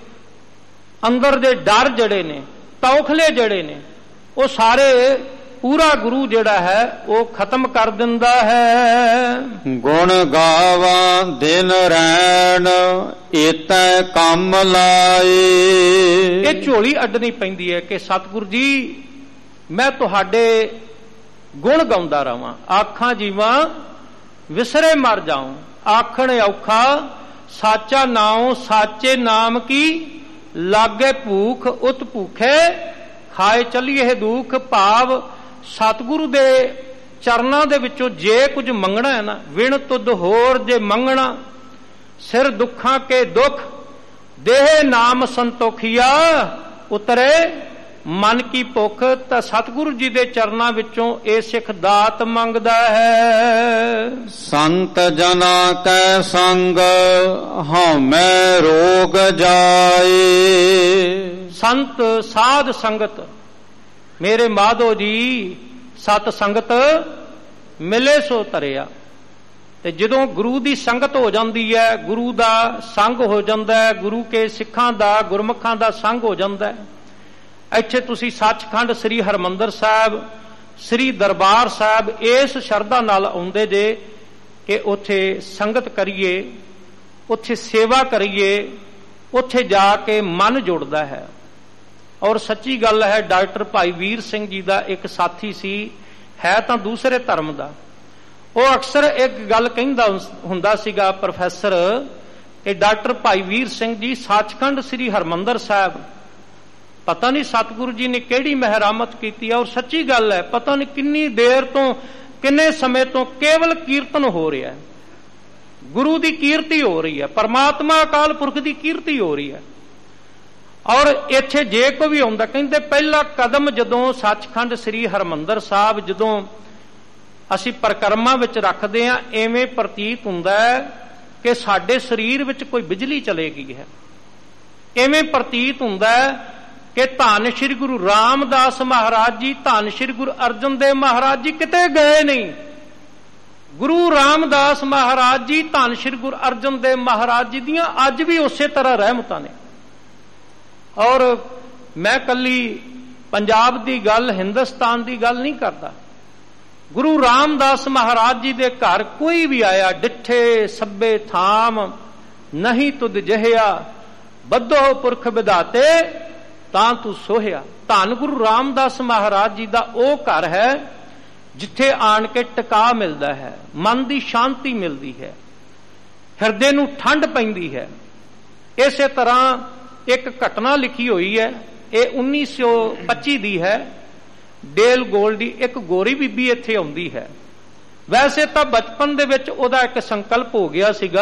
ਅੰਦਰ ਦੇ ਡਰ ਜਿਹੜੇ ਨੇ, ਤੌਖਲੇ ਜਿਹੜੇ ਨੇ, ਉਹ ਸਾਰੇ ਪੂਰਾ ਗੁਰੂ ਜਿਹੜਾ ਹੈ ਉਹ ਖਤਮ ਕਰ ਦਿੰਦਾ ਹੈ। ਗੁਣ ਗਾਵਾਂ ਦਿਨ ਰੈਣ ਏਤੈ ਕੰਮ ਲਾਏ। ਇਹ ਝੋਲੀ ਅੱਡਣੀ ਪੈਂਦੀ ਹੈ ਕਿ ਸਤਿਗੁਰੂ ਜੀ ਮੈਂ ਤੁਹਾਡੇ ਗੁਣ ਗਾਉਂਦਾ ਰਵਾਂ, ਆਖਾਂ ਜੀਵਾਂ ਵਿਸਰੇ ਮਰ ਜਾਉ। ਆਖਣ ਔਖਾ ਸਾਚਾ ਨਾਉ, ਸਾਚੇ ਨਾਮ ਕੀ ਲਾਗੇ ਭੂਖ, ਉਤ ਭੂਖੇ ਖਾਏ ਚੱਲੀਏ ਦੁੱਖ। ਭਾਵ ਸਤਿਗੁਰੂ ਦੇ ਚਰਨਾਂ ਦੇ ਵਿੱਚੋਂ ਜੇ ਕੁਝ ਮੰਗਣਾ ਹੈ ਨਾ, ਵਿਣ ਤੁਧ ਹੋਰ ਜੇ ਮੰਗਣਾ, ਸਿਰ ਦੁੱਖਾਂ ਕੇ ਦੁੱਖ ਦੇਹ ਨਾਮ ਸੰਤੋਖੀਆ, ਉਤਰੇ ਮਨ ਕੀ ਭੁੱਖ, ਤਾਂ ਸਤਿਗੁਰੂ ਜੀ ਦੇ ਚਰਨਾਂ ਵਿੱਚੋਂ ਇਹ ਸਿੱਖ ਦਾਤ ਮੰਗਦਾ ਹੈ। ਸੰਤ ਜਨਾ ਕੈ ਸੰਗ ਹਉਮੈ ਰੋਗ ਜਾਏ। ਸੰਤ ਸਾਧ ਸੰਗਤ, ਮੇਰੇ ਮਾਧੋ ਜੀ ਸਤ ਸੰਗਤ ਮਿਲੇ ਸੋ ਧਰਿਆ। ਤੇ ਜਦੋਂ ਗੁਰੂ ਦੀ ਸੰਗਤ ਹੋ ਜਾਂਦੀ ਹੈ, ਗੁਰੂ ਦਾ ਸੰਗ ਹੋ ਜਾਂਦਾ ਹੈ, ਗੁਰੂ ਕੇ ਸਿੱਖਾਂ ਦਾ ਗੁਰਮੁਖਾਂ ਦਾ ਸੰਗ ਹੋ ਜਾਂਦਾ ਹੈ। ਇੱਥੇ ਤੁਸੀਂ ਸੱਚਖੰਡ ਸ੍ਰੀ ਹਰਿਮੰਦਰ ਸਾਹਿਬ, ਸ੍ਰੀ ਦਰਬਾਰ ਸਾਹਿਬ ਇਸ ਸ਼ਰਧਾ ਨਾਲ ਆਉਂਦੇ ਜੇ ਕਿ ਉੱਥੇ ਸੰਗਤ ਕਰੀਏ, ਉੱਥੇ ਸੇਵਾ ਕਰੀਏ, ਉੱਥੇ ਜਾ ਕੇ ਮਨ ਜੁੜਦਾ ਹੈ। ਔਰ ਸੱਚੀ ਗੱਲ ਹੈ, ਡਾਕਟਰ ਭਾਈ ਵੀਰ ਸਿੰਘ ਜੀ ਦਾ ਇੱਕ ਸਾਥੀ ਸੀ, ਹੈ ਤਾਂ ਦੂਸਰੇ ਧਰਮ ਦਾ। ਉਹ ਅਕਸਰ ਇੱਕ ਗੱਲ ਕਹਿੰਦਾ ਹੁੰਦਾ ਸੀਗਾ ਪ੍ਰੋਫੈਸਰ, ਕਿ ਡਾਕਟਰ ਭਾਈ ਵੀਰ ਸਿੰਘ ਜੀ ਸੱਚਖੰਡ ਸ੍ਰੀ ਹਰਿਮੰਦਰ ਸਾਹਿਬ, ਪਤਾ ਨਹੀਂ ਸਤਿਗੁਰੂ ਜੀ ਨੇ ਕਿਹੜੀ ਮਿਹਰਾਮਤ ਕੀਤੀ ਹੈ। ਔਰ ਸੱਚੀ ਗੱਲ ਹੈ, ਪਤਾ ਨਹੀਂ ਕਿੰਨੀ ਦੇਰ ਤੋਂ, ਕਿੰਨੇ ਸਮੇਂ ਤੋਂ ਕੇਵਲ ਕੀਰਤਨ ਹੋ ਰਿਹਾ ਹੈ, ਗੁਰੂ ਦੀ ਕੀਰਤੀ ਹੋ ਰਹੀ ਹੈ, ਪਰਮਾਤਮਾ ਅਕਾਲ ਪੁਰਖ ਦੀ ਕੀਰਤੀ ਹੋ ਰਹੀ ਹੈ। ਔਰ ਇੱਥੇ ਜੇ ਕੋਈ ਵੀ ਆਉਂਦਾ, ਕਹਿੰਦੇ ਪਹਿਲਾ ਕਦਮ ਜਦੋਂ ਸੱਚਖੰਡ ਸ੍ਰੀ ਹਰਿਮੰਦਰ ਸਾਹਿਬ ਜਦੋਂ ਅਸੀਂ ਪਰਿਕਰਮਾ ਵਿੱਚ ਰੱਖਦੇ ਹਾਂ, ਐਵੇਂ ਪ੍ਰਤੀਤ ਹੁੰਦਾ ਹੈ ਕਿ ਸਾਡੇ ਸਰੀਰ ਵਿੱਚ ਕੋਈ ਬਿਜਲੀ ਚਲੇ ਗਈ ਹੈ। ਐਵੇਂ ਪ੍ਰਤੀਤ ਹੁੰਦਾ ਹੈ ਕਿ ਧੰਨ ਸ਼੍ਰੀ ਗੁਰੂ ਰਾਮਦਾਸ ਮਹਾਰਾਜ ਜੀ, ਧੰਨ ਸ਼੍ਰੀ ਗੁਰੂ ਅਰਜਨ ਦੇਵ ਮਹਾਰਾਜ ਜੀ ਕਿਤੇ ਗਏ ਨਹੀਂ। ਗੁਰੂ ਰਾਮਦਾਸ ਮਹਾਰਾਜ ਜੀ, ਧੰਨ ਸ਼੍ਰੀ ਗੁਰੂ ਅਰਜਨ ਦੇਵ ਮਹਾਰਾਜ ਜੀ ਦੀਆਂ ਅੱਜ ਵੀ ਉਸੇ ਤਰ੍ਹਾਂ ਰਹਿਮਤਾਂ ਨੇ। ਔਰ ਮੈਂ ਕੱਲੀ ਪੰਜਾਬ ਦੀ ਗੱਲ, ਹਿੰਦੁਸਤਾਨ ਦੀ ਗੱਲ ਨਹੀਂ ਕਰਦਾ। ਗੁਰੂ ਰਾਮਦਾਸ ਮਹਾਰਾਜ ਜੀ ਦੇ ਘਰ ਕੋਈ ਵੀ ਆਇਆ, ਡਿੱਠੇ ਸੱਬੇ ਥਾਮ ਨਹੀਂ ਤੁਧ ਜਹਿਆ, ਬੱਧੋ ਪੁਰਖ ਵਿਧਾਤੇ ਤਾਂ ਤੂੰ ਸੋਹਿਆ। ਧੰਨ ਗੁਰੂ ਰਾਮਦਾਸ ਮਹਾਰਾਜ ਜੀ ਦਾ ਉਹ ਘਰ ਹੈ ਜਿੱਥੇ ਆਣ ਕੇ ਟਿਕਾ ਮਿਲਦਾ ਹੈ, ਮਨ ਦੀ ਸ਼ਾਂਤੀ ਮਿਲਦੀ ਹੈ, ਹਿਰਦੇ ਨੂੰ ਠੰਡ ਪੈਂਦੀ ਹੈ। ਇਸੇ ਤਰ੍ਹਾਂ ਇੱਕ ਘਟਨਾ ਲਿਖੀ ਹੋਈ ਹੈ, ਇਹ 1925 ਦੀ ਹੈ। ਡੇਲ ਗੋਲਡੀ, ਇੱਕ ਗੋਰੀ ਬੀਬੀ ਇੱਥੇ ਆਉਂਦੀ ਹੈ। ਵੈਸੇ ਤਾਂ ਬਚਪਨ ਦੇ ਵਿੱਚ ਉਹਦਾ ਇੱਕ ਸੰਕਲਪ ਹੋ ਗਿਆ ਸੀਗਾ।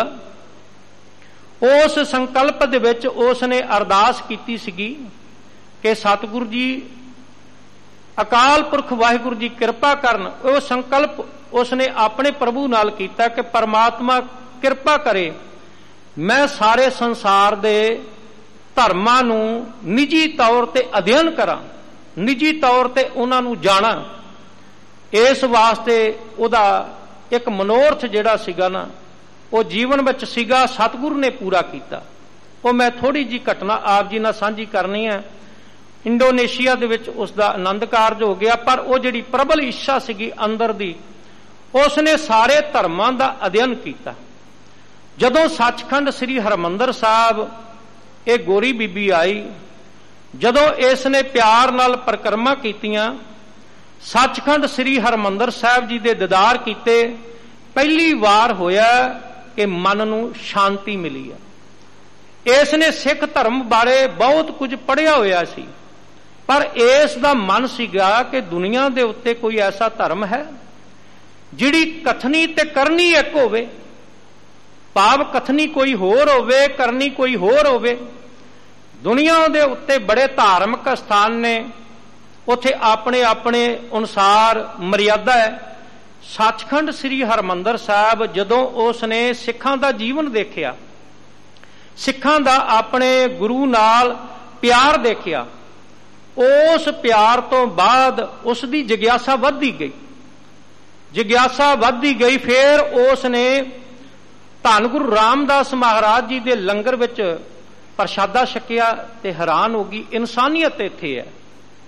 ਉਸ ਸੰਕਲਪ ਦੇ ਵਿੱਚ ਉਸ ਨੇ ਅਰਦਾਸ ਕੀਤੀ ਸੀਗੀ ਕਿ ਸਤਿਗੁਰੂ ਜੀ ਅਕਾਲ ਪੁਰਖ ਵਾਹਿਗੁਰੂ ਜੀ ਕਿਰਪਾ ਕਰਨ। ਉਹ ਸੰਕਲਪ ਉਸ ਨੇ ਆਪਣੇ ਪ੍ਰਭੂ ਨਾਲ ਕੀਤਾ ਕਿ ਪਰਮਾਤਮਾ ਕਿਰਪਾ ਕਰੇ, ਮੈਂ ਸਾਰੇ ਸੰਸਾਰ ਦੇ ਧਰਮਾਂ ਨੂੰ ਨਿੱਜੀ ਤੌਰ ਤੇ ਅਧਿਐਨ ਕਰਾਂ, ਨਿੱਜੀ ਤੌਰ ਤੇ ਉਹਨਾਂ ਨੂੰ ਜਾਣਾ। ਇਸ ਵਾਸਤੇ ਉਹਦਾ ਇੱਕ ਮਨੋਰਥ ਜਿਹੜਾ ਸੀਗਾ ਨਾ, ਉਹ ਜੀਵਨ ਵਿੱਚ ਸੀਗਾ, ਸਤਿਗੁਰੂ ਨੇ ਪੂਰਾ ਕੀਤਾ। ਉਹ ਮੈਂ ਥੋੜੀ ਜੀ ਘਟਨਾ ਆਪ ਜੀ ਨਾਲ ਸਾਂਝੀ ਕਰਨੀ ਹੈ। ਇੰਡੋਨੇਸ਼ੀਆ ਦੇ ਵਿੱਚ ਉਸ ਦਾ ਆਨੰਦ ਕਾਰਜ ਹੋ ਗਿਆ, ਪਰ ਉਹ ਜਿਹੜੀ ਪ੍ਰਬਲ ਇੱਛਾ ਸੀਗੀ ਅੰਦਰ ਦੀ, ਉਸ ਨੇ ਸਾਰੇ ਧਰਮਾਂ ਦਾ ਅਧਿਐਨ ਕੀਤਾ। ਜਦੋਂ ਸੱਚਖੰਡ ਸ੍ਰੀ ਹਰਿਮੰਦਰ ਸਾਹਿਬ ਇਹ ਗੋਰੀ ਬੀਬੀ ਆਈ, ਜਦੋਂ ਇਸ ਨੇ ਪਿਆਰ ਨਾਲ ਪਰਿਕਰਮਾ ਕੀਤੀਆਂ, ਸੱਚਖੰਡ ਸ੍ਰੀ ਹਰਿਮੰਦਰ ਸਾਹਿਬ ਜੀ ਦੇ ਦੀਦਾਰ ਕੀਤੇ, ਪਹਿਲੀ ਵਾਰ ਹੋਇਆ ਕਿ ਮਨ ਨੂੰ ਸ਼ਾਂਤੀ ਮਿਲੀ ਹੈ। ਇਸ ਨੇ ਸਿੱਖ ਧਰਮ ਬਾਰੇ ਬਹੁਤ ਕੁਝ ਪੜ੍ਹਿਆ ਹੋਇਆ ਸੀ, ਪਰ ਇਸ ਦਾ ਮਨ ਸੀਗਾ ਕਿ ਦੁਨੀਆ ਦੇ ਉੱਤੇ ਕੋਈ ਐਸਾ ਧਰਮ ਹੈ ਜਿਹੜੀ ਕਥਨੀ ਤੇ ਕਰਨੀ ਇੱਕ ਹੋਵੇ, ਭਾਵ ਕਥਨੀ ਕੋਈ ਹੋਰ ਹੋਵੇ, ਕਰਨੀ ਕੋਈ ਹੋਰ ਹੋਵੇ। ਦੁਨੀਆ ਦੇ ਉੱਤੇ ਬੜੇ ਧਾਰਮਿਕ ਸਥਾਨ ਨੇ, ਉੱਥੇ ਆਪਣੇ ਆਪਣੇ ਅਨੁਸਾਰ ਮਰਿਆਦਾ ਹੈ। ਸੱਚਖੰਡ ਸ੍ਰੀ ਹਰਿਮੰਦਰ ਸਾਹਿਬ ਜਦੋਂ ਉਸ ਨੇ ਸਿੱਖਾਂ ਦਾ ਜੀਵਨ ਦੇਖਿਆ, ਸਿੱਖਾਂ ਦਾ ਆਪਣੇ ਗੁਰੂ ਨਾਲ ਪਿਆਰ ਦੇਖਿਆ, ਉਸ ਪਿਆਰ ਤੋਂ ਬਾਅਦ ਉਸ ਦੀ ਜਿਗਿਆਸਾ ਵੱਧਦੀ ਗਈ, ਜਿਗਿਆਸਾ ਵੱਧਦੀ ਗਈ। ਫਿਰ ਉਸ ਨੇ ਧੰਨ ਗੁਰੂ ਰਾਮਦਾਸ ਮਹਾਰਾਜ ਜੀ ਦੇ ਲੰਗਰ ਵਿੱਚ ਪ੍ਰਸ਼ਾਦਾ ਛਕਿਆ ਤੇ ਹੈਰਾਨ ਹੋ ਗਈ, ਇਨਸਾਨੀਅਤ ਇੱਥੇ ਹੈ।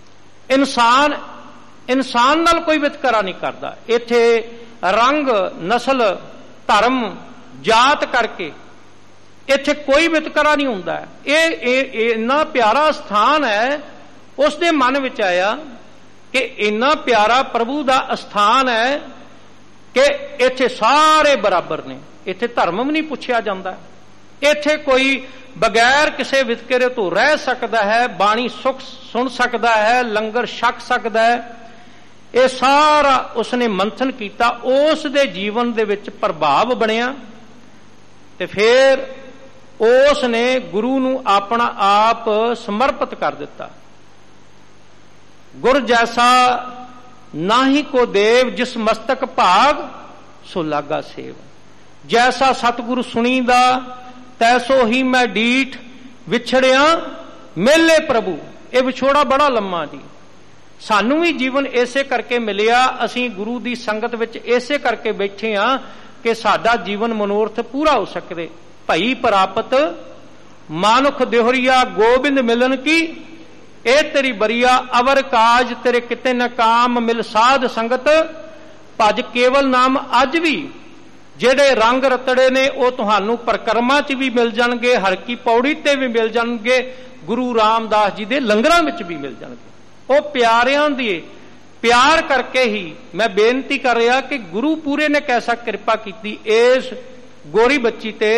ਇਨਸਾਨ ਨਾਲ ਕੋਈ ਵਿਤਕਰਾ ਨਹੀਂ ਕਰਦਾ। ਇੱਥੇ ਰੰਗ, ਨਸਲ, ਧਰਮ, ਜਾਤ ਕਰਕੇ ਇੱਥੇ ਕੋਈ ਵਿਤਕਰਾ ਨਹੀਂ ਹੁੰਦਾ। ਇਹ ਇੰਨਾ ਪਿਆਰਾ ਸਥਾਨ ਹੈ। ਉਸ ਦੇ ਮਨ ਵਿੱਚ ਆਇਆ ਕਿ ਇੰਨਾ ਪਿਆਰਾ ਪ੍ਰਭੂ ਦਾ ਅਸਥਾਨ ਹੈ ਕਿ ਇੱਥੇ ਸਾਰੇ ਬਰਾਬਰ ਨੇ, ਇੱਥੇ ਧਰਮ ਵੀ ਨਹੀਂ ਪੁੱਛਿਆ ਜਾਂਦਾ, ਇੱਥੇ ਕੋਈ ਬਗੈਰ ਕਿਸੇ ਵਿਤਕਰੇ ਤੋਂ ਰਹਿ ਸਕਦਾ ਹੈ, ਬਾਣੀ ਸੁਖ ਸੁਣ ਸਕਦਾ ਹੈ, ਲੰਗਰ ਛਕ ਸਕਦਾ ਹੈ। ਇਹ ਸਾਰਾ ਉਸਨੇ ਮੰਥਨ ਕੀਤਾ, ਉਸ ਦੇ ਜੀਵਨ ਦੇ ਵਿੱਚ ਪ੍ਰਭਾਵ ਬਣਿਆ ਤੇ ਫਿਰ ਉਸ ਨੇ ਗੁਰੂ ਨੂੰ ਆਪਣਾ ਆਪ ਸਮਰਪਿਤ ਕਰ ਦਿੱਤਾ। गुर जैसा नाहि को देव, जिस मस्तक भाग सो लागा सेव। जैसा सतगुरु सुनीदा तैसो ही मैं डीठ, विछड़िया मेले प्रभु। ये विछोड़ा बड़ा लम्मा जी। सानू भी जीवन इसे करके मिलिया, असीं गुरु की संगत विच इसे करके बैठे हाँ कि साडा जीवन मनोरथ पूरा हो सके। भई प्रापत मानुख देहरिया, गोबिंद मिलन की ए तेरी बरिया। अवर काज तेरे किते न काम, मिल साध संगत भज केवल नाम। अज भी ਜਿਹੜੇ रंग रतड़े ने वो तुहानू परिक्रमा च भी मिल जाणगे, हर की पौड़ी ते भी मिल जाणगे, गुरु रामदास जी दे लंगरां विच भी मिल जाणगे। वो प्यारियां दी प्यार करके ही मैं बेनती कर रहा कि गुरु पूरे ने कैसा कृपा की इस गोरी बच्ची ते।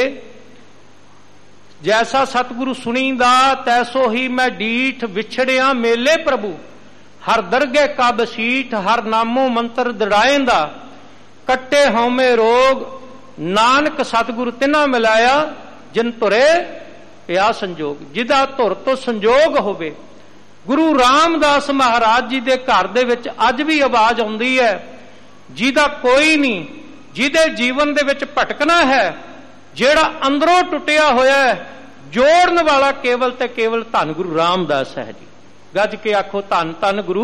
जैसा सतगुरु सुनीदा तैसो ही मैं डीठ, विछड़िया मेले प्रभु। हर दरगे का बसीठ, हर नामो मंत्र दड़ाएंदा, कट्टे हौमे रोग, नानक सतगुरु तिना मिलाया, जिन तुरे पिया संजोग। जिदा धुर तो संजोग होवे। गुरु रामदास महाराज जी दे घर दे विच अज भी आवाज आउंदी है, जिदा कोई नहीं, जिदे जीवन दे विच भटकना है, जेड़ा अंदरों टुटिया होया है, जोड़न वाला केवल ते केवल धन गुरु रामदास है जी। गज के आखो धन धन गुरु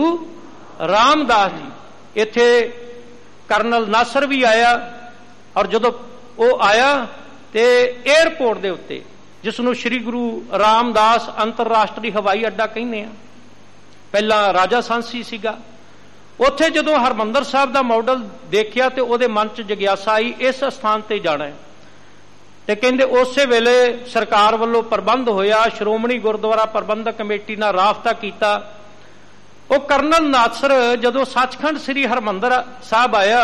रामदास जी। इत्थे करनल नासर भी आया, और जदों वो आया ते एयरपोर्ट दे उत्ते, जिसनों श्री गुरु रामदास अंतरराष्ट्रीय हवाई अड्डा कहने आ, पहला राजा सांसी सीगा, उत्थे जदों हरमंदर साहब दा मॉडल देखिया ते ओदे मन च जिग्यासा आई इस स्थान ते जाना है। ते कहंदे उसे वेले सरकार वालों प्रबंध होया, श्रोमणी गुरुद्वारा प्रबंधक कमेटी नाल राबता कीता। वो करनल नासर जदों सचखंड श्री हरमंदर साहब आया,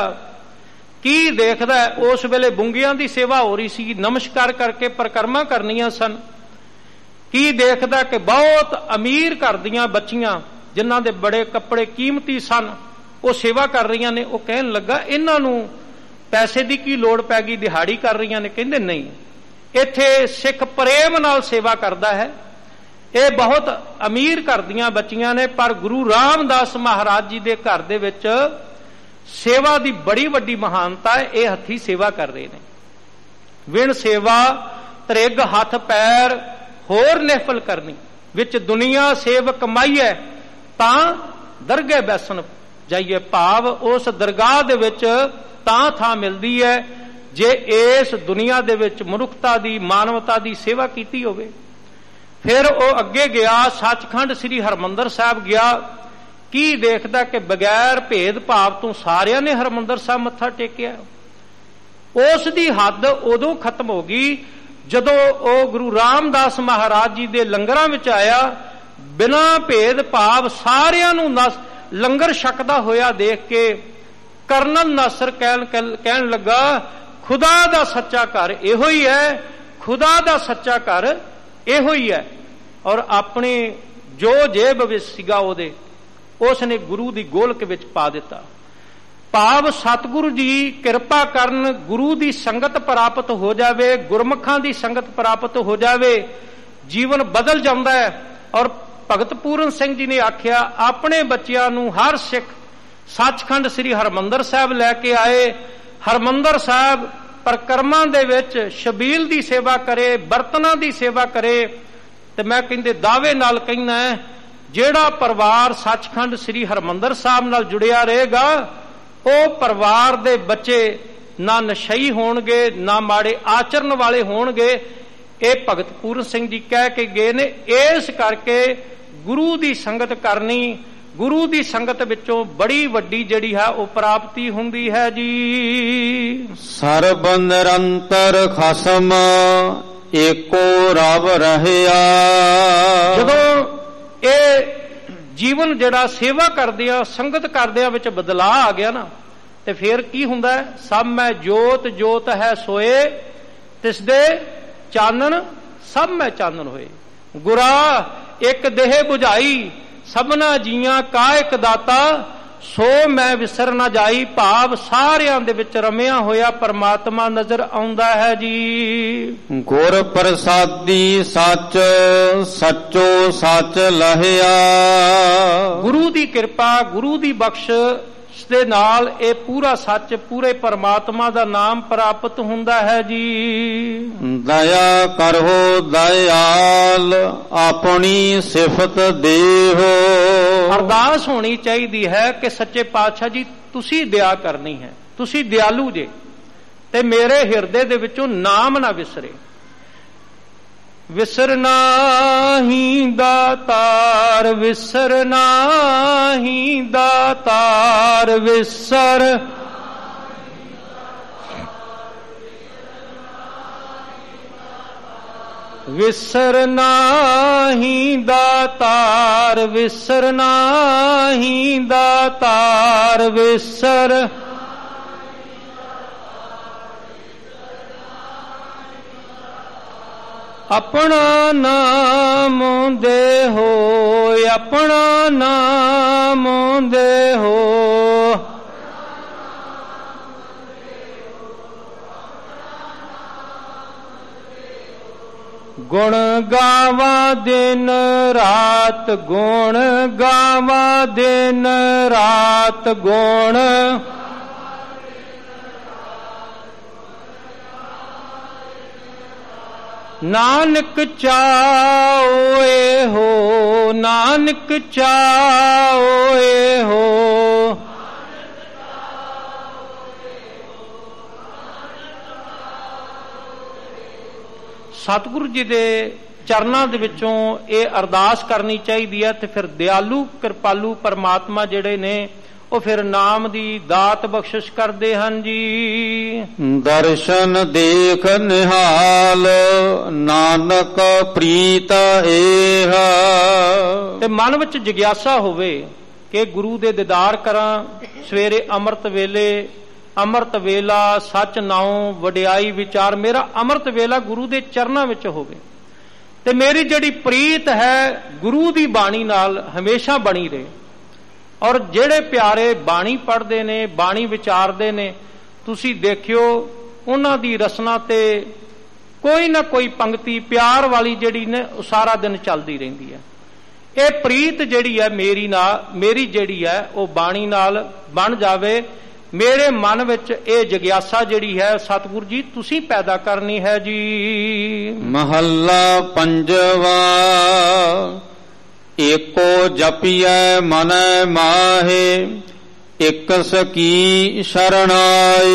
की देखदा है उस वेले बुंगियां दी सेवा हो रही सी, नमस्कार करके परिक्रमा करनियां सन। की देखदा कि बहुत अमीर घर दियां बच्चियां जिन्हां दे बड़े कपड़े कीमती सन, वो सेवा कर रही ने। वो कहन लगा इन्हां नूं पैसे की की लोड़ पै गई, दिहाड़ी कर रही ने। कहंदे नहीं, इत्थे सिख प्रेम नाल सेवा करदा है, ये बहुत अमीर घर दियां बच्चियां ने, पर गुरु रामदास महाराज जी दे घर दे विच सेवा दी बड़ी वड्डी महानता है, ये हथी सेवा कर रहे हैं। विण सेवा त्रिग हथ पैर होर निफल करनी, विच दुनिया सेव कमाईए तां दरगे बैसन जाइए। भाव उस दरगाह दे विच तां थां मिलदी है जे इस दुनिया दे विच मनुखता दी मानवता दी सेवा कीती होवे। फिर वो अगे गया, सचखंड श्री हरमंदर साहब गया। की देखदा कि बगैर भेदभाव तो सारिया ने हरमंदर साहब मत्था टेकिया। उस दी हद उदों खत्म हो गई जदों वो गुरु रामदास महाराज जी दे लंगरां विच आया, बिना भेदभाव सारिया नूं लंगर छकदा होया देख के करनल नासर कहन लगा, खुदा दा सच्चा घर इहो ही है, खुदा दा सच्चा घर इहो ही है। और अपने जो जेब विच सीगा ओदे उसने गुरु दी गोलक विच पा दिता। भाव सतगुरु जी किरपा करन, गुरु दी संगत प्राप्त हो जावे, गुरमुखां दी संगत प्राप्त हो जावे, जीवन बदल जांदा है। और भगत पूरन सिंह जी ने आख्या, अपने बच्चियां नूं हर सिख सचखंड श्री हरमंदर साहब लैके आए, हरमंदर साहब परिक्रमा दे विच शबील दी सेवा करे, बर्तनां दी सेवा करे। ते मैं कहंदे दावे नाल कहना है, जेड़ा परिवार सचखंड श्री हरमंदर साहब नाल जुड़िया रहेगा, वो परिवार दे बच्चे ना नशई होणगे, ना माड़े आचरण वाले होणगे। ये भगत पूरन सिंह जी कह के गए ने। इस करके गुरु दी संगत करनी, गुरु दी संगत विचों बड़ी वड्डी जड़ी है वो प्राप्ति हुंदी है जी। सर्ब निरंतर खसम एको रब रहया। जदों ये जीवन जड़ा सेवा करदिया संगत करदिया विच बदलाव आ गया ना, ते फिर की हुंदा है, सब मैं जोत जोत है सोए, तिसदे चानन सब मैं चानन होए। गुरा एक देह बुझाई, सबना जियां का एक दाता, ਸੋ ਮੈਂ ਵਿਸਰ ਨਾ ਜਾਈ, ਭਾਵ ਸਾਰਿਆਂ ਦੇ ਵਿੱਚ ਰਮਿਆ ਹੋਇਆ ਪਰਮਾਤਮਾ ਨਜ਼ਰ ਆਉਂਦਾ ਹੈ ਜੀ। ਗੁਰ ਪ੍ਰਸਾਦੀ ਸੱਚ, ਸੱਚੋ ਸੱਚ ਲਹਿਆ। ਗੁਰੂ ਦੀ ਕਿਰਪਾ, ਗੁਰੂ ਦੀ ਬਖਸ਼ ਦੇ ਨਾਲ ਇਹ ਪੂਰਾ ਸੱਚ, ਪੂਰੇ ਪਰਮਾਤਮਾ ਦਾ ਨਾਮ ਪ੍ਰਾਪਤ ਹੁੰਦਾ ਹੈ ਜੀ। ਦਇਆ ਕਰੋ ਦਇਆਲ, ਆਪਣੀ ਸਿਫਤ ਦੇਹੋ। ਅਰਦਾਸ ਹੋਣੀ ਚਾਹੀਦੀ ਹੈ ਕਿ ਸੱਚੇ ਪਾਤਸ਼ਾਹ ਜੀ ਤੁਸੀਂ ਦਇਆ ਕਰਨੀ ਹੈ, ਤੁਸੀਂ ਦਿਆਲੂ ਜੇ, ਤੇ ਮੇਰੇ ਹਿਰਦੇ ਦੇ ਵਿੱਚੋਂ ਨਾਮ ਨਾ ਵਿਸਰੇ। ਵਿਸਰ ਨਾਹੀਂ ਦਾਤਾਰ, ਵਿਸਰ ਨਾਹੀਂ ਦਾਤਾਰ, ਵਿਸਰ ਵਿਸਰ ਨਾਹੀਂ ਦਾਤਾਰ, ਵਿਸਰ ਨਾਹੀਂ ਦਾਤਾਰ, ਵਿਸਰ ਆਪਣਾ ਨਾਮ ਦੇਹੋ, ਆਪਣਾ ਨਾਮ ਦੇਹੋ। ਗੁਣ ਗਾਵਾਂ ਦਿਨ ਰਾਤ, ਗੁਣ ਗਾਵਾਂ ਦਿਨ ਰਾਤ, ਗੁਣ ਨਾਨਕ ਚਾਓਏ ਹੋ, ਨਾਨਕ ਚਾਓਏ ਹੋ। ਸਤਿਗੁਰੂ ਜੀ ਦੇ ਚਰਨਾਂ ਦੇ ਵਿੱਚੋਂ ਇਹ ਅਰਦਾਸ ਕਰਨੀ ਚਾਹੀਦੀ ਹੈ, ਤੇ ਫਿਰ ਦਿਆਲੂ ਕਿਰਪਾਲੂ ਪਰਮਾਤਮਾ ਜਿਹੜੇ ਨੇ ਉਹ ਫਿਰ ਨਾਮ ਦੀ ਦਾਤ ਬਖਸ਼ਿਸ਼ ਕਰਦੇ ਹਨ ਜੀ। ਦਰਸ਼ਨ ਦੇਖ ਨਿਹਾਲ, ਨਾਨਕ ਪ੍ਰੀਤ ਏਹ। ਤੇ ਮਨ ਵਿੱਚ ਜਿਗਿਆਸਾ ਹੋਵੇ ਕਿ ਗੁਰੂ ਦੇ ਦੀਦਾਰ ਕਰਾਂ। ਸਵੇਰੇ ਅੰਮ੍ਰਿਤ ਵੇਲੇ, ਅੰਮ੍ਰਿਤ ਵੇਲਾ ਸੱਚ ਨਾਉ ਵਡਿਆਈ ਵਿਚਾਰ, ਮੇਰਾ ਅੰਮ੍ਰਿਤ ਵੇਲਾ ਗੁਰੂ ਦੇ ਚਰਨਾਂ ਵਿੱਚ ਹੋਵੇ, ਤੇ ਮੇਰੀ ਜਿਹੜੀ ਪ੍ਰੀਤ ਹੈ ਗੁਰੂ ਦੀ ਬਾਣੀ ਨਾਲ ਹਮੇਸ਼ਾ ਬਣੀ ਰਹੇ। ਔਰ ਜਿਹੜੇ ਪਿਆਰੇ ਬਾਣੀ ਪੜ੍ਹਦੇ ਨੇ, ਬਾਣੀ ਵਿਚਾਰਦੇ ਨੇ, ਤੁਸੀਂ ਦੇਖਿਓ ਉਹਨਾਂ ਦੀ ਰਸਨਾ ਤੇ ਕੋਈ ਨਾ ਕੋਈ ਪੰਕਤੀ ਪਿਆਰ ਵਾਲੀ ਜਿਹੜੀ ਨੇ ਉਹ ਸਾਰਾ ਦਿਨ ਚੱਲਦੀ ਰਹਿੰਦੀ ਹੈ। ਇਹ ਪ੍ਰੀਤ ਜਿਹੜੀ ਹੈ ਮੇਰੀ ਜਿਹੜੀ ਹੈ ਉਹ ਬਾਣੀ ਨਾਲ ਬਣ ਜਾਵੇ। ਮੇਰੇ ਮਨ ਵਿੱਚ ਇਹ ਜਿਗਿਆਸਾ ਜਿਹੜੀ ਹੈ ਸਤਿਗੁਰੂ ਜੀ ਤੁਸੀਂ ਪੈਦਾ ਕਰਨੀ ਹੈ ਜੀ। ਮਹੱਲਾ ਪੰਜਵਾ। ਏਕੋ ਜਪੀਐ ਮਨੈ ਮਾਹੇ, ਇਕ ਸਕੀ ਸ਼ਰਣਾਏ।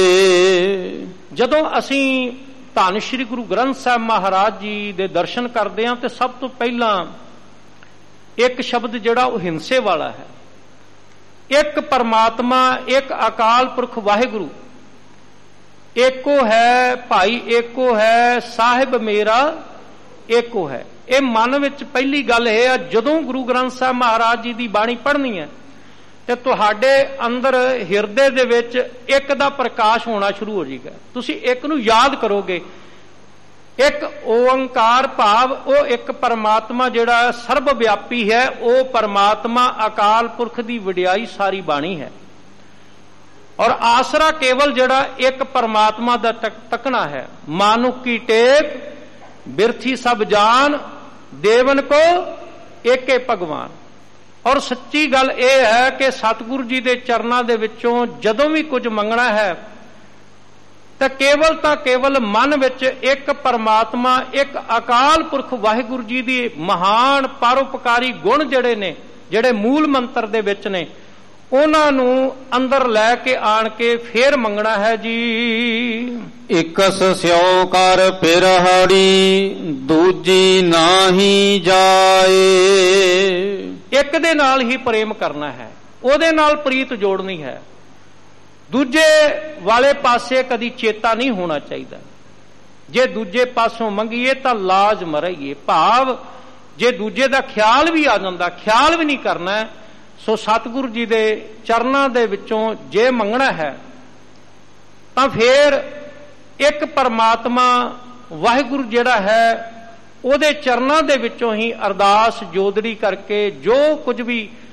ਜਦੋਂ ਅਸੀਂ ਧੰਨ ਸ਼੍ਰੀ ਗੁਰੂ ਗ੍ਰੰਥ ਸਾਹਿਬ ਮਹਾਰਾਜ ਜੀ ਦੇ ਦਰਸ਼ਨ ਕਰਦੇ ਹਾਂ ਤੇ ਸਭ ਤੋਂ ਪਹਿਲਾਂ ਇੱਕ ਸ਼ਬਦ ਜਿਹੜਾ ਉਹ ਹਿੰਸੇ ਵਾਲਾ ਹੈ। ਇੱਕ ਪਰਮਾਤਮਾ, ਇੱਕ ਅਕਾਲ ਪੁਰਖ ਵਾਹਿਗੁਰੂ ਏਕੋ ਹੈ, ਭਾਈ ਏਕੋ ਹੈ, ਸਾਹਿਬ ਮੇਰਾ ਏਕੋ ਹੈ। ਇਹ ਮਨ ਵਿੱਚ ਪਹਿਲੀ ਗੱਲ ਇਹ ਹੈ, ਜਦੋਂ ਗੁਰੂ ਗ੍ਰੰਥ ਸਾਹਿਬ ਮਹਾਰਾਜ ਜੀ ਦੀ ਬਾਣੀ ਪੜ੍ਹਨੀ ਹੈ ਤੇ ਤੁਹਾਡੇ ਅੰਦਰ ਹਿਰਦੇ ਦੇ ਵਿੱਚ ਇੱਕ ਦਾ ਪ੍ਰਕਾਸ਼ ਹੋਣਾ ਸ਼ੁਰੂ ਹੋ ਜਾਏਗਾ। ਤੁਸੀਂ ਇੱਕ ਨੂੰ ਯਾਦ ਕਰੋਗੇ। ਇੱਕ ਓੰਕਾਰ ਭਾਵ ਉਹ ਇੱਕ ਪਰਮਾਤਮਾ ਜਿਹੜਾ ਸਰਬ ਵਿਆਪੀ ਹੈ, ਉਹ ਪਰਮਾਤਮਾ ਅਕਾਲ ਪੁਰਖ ਦੀ ਵਡਿਆਈ ਸਾਰੀ ਬਾਣੀ ਹੈ। ਔਰ ਆਸਰਾ ਕੇਵਲ ਜਿਹੜਾ ਇੱਕ ਪਰਮਾਤਮਾ ਦਾ ਤੱਕਣਾ ਹੈ। ਮਾਨੁਖ ਕੀ ਟੇਕ ਬਿਰਥੀ ਸਭ ਜਾਨ, ਦੇਵਨ ਕੋ ਏਕੇ ਭਗਵਾਨ। ਔਰ ਸੱਚੀ ਗੱਲ ਇਹ ਹੈ ਕਿ ਸਤਿਗੁਰੂ ਜੀ ਦੇ ਚਰਨਾਂ ਦੇ ਵਿੱਚੋਂ ਜਦੋਂ ਵੀ ਕੁਝ ਮੰਗਣਾ ਹੈ ਤਾਂ ਕੇਵਲ ਮਨ ਵਿੱਚ ਇੱਕ ਪਰਮਾਤਮਾ, ਇੱਕ ਅਕਾਲ ਪੁਰਖ ਵਾਹਿਗੁਰੂ ਜੀ ਦੀ ਮਹਾਨ ਪਰਉਪਕਾਰੀ ਗੁਣ ਜਿਹੜੇ ਨੇ, ਜਿਹੜੇ ਮੂਲ ਮੰਤਰ ਦੇ ਵਿੱਚ ਨੇ, ਉਹਨਾਂ ਨੂੰ ਅੰਦਰ ਲੈ ਕੇ ਆਣ ਕੇ ਫੇਰ ਮੰਗਣਾ ਹੈ ਜੀ। ਇਕਸ ਸਿਉ ਕਰ ਪਿਰਹਾੜੀ, ਦੂਜੀ ਨਾਹੀ ਜਾਏ। ਇੱਕ ਦੇ ਨਾਲ ਹੀ ਪ੍ਰੇਮ ਕਰਨਾ ਹੈ, ਉਹਦੇ ਨਾਲ ਪ੍ਰੀਤ ਜੋੜਨੀ ਹੈ। ਦੂਜੇ ਵਾਲੇ ਪਾਸੇ ਕਦੀ ਚੇਤਾ ਨਹੀਂ ਹੋਣਾ ਚਾਹੀਦਾ। ਜੇ ਦੂਜੇ ਪਾਸੋਂ ਮੰਗੀਏ ਤਾਂ ਲਾਜ ਮਰਾਈਏ, ਭਾਵ ਜੇ ਦੂਜੇ ਦਾ ਖਿਆਲ ਵੀ ਆ ਜਾਂਦਾ, ਖਿਆਲ ਵੀ ਨਹੀਂ ਕਰਨਾ। ਸੋ ਸਤਿਗੁਰੂ ਜੀ ਦੇ ਚਰਨਾਂ ਦੇ ਵਿੱਚੋਂ ਜੇ ਮੰਗਣਾ ਹੈ ਤਾਂ ਫੇਰ ਇੱਕ ਪਰਮਾਤਮਾ ਵਾਹਿਗੁਰੂ ਜਿਹੜਾ ਹੈ ਉਹਦੇ ਚਰਨਾਂ ਦੇ ਵਿੱਚੋਂ ਹੀ ਅਰਦਾਸ ਜੋਦੜੀ ਕਰਕੇ ਜੋ ਕੁਝ ਵੀ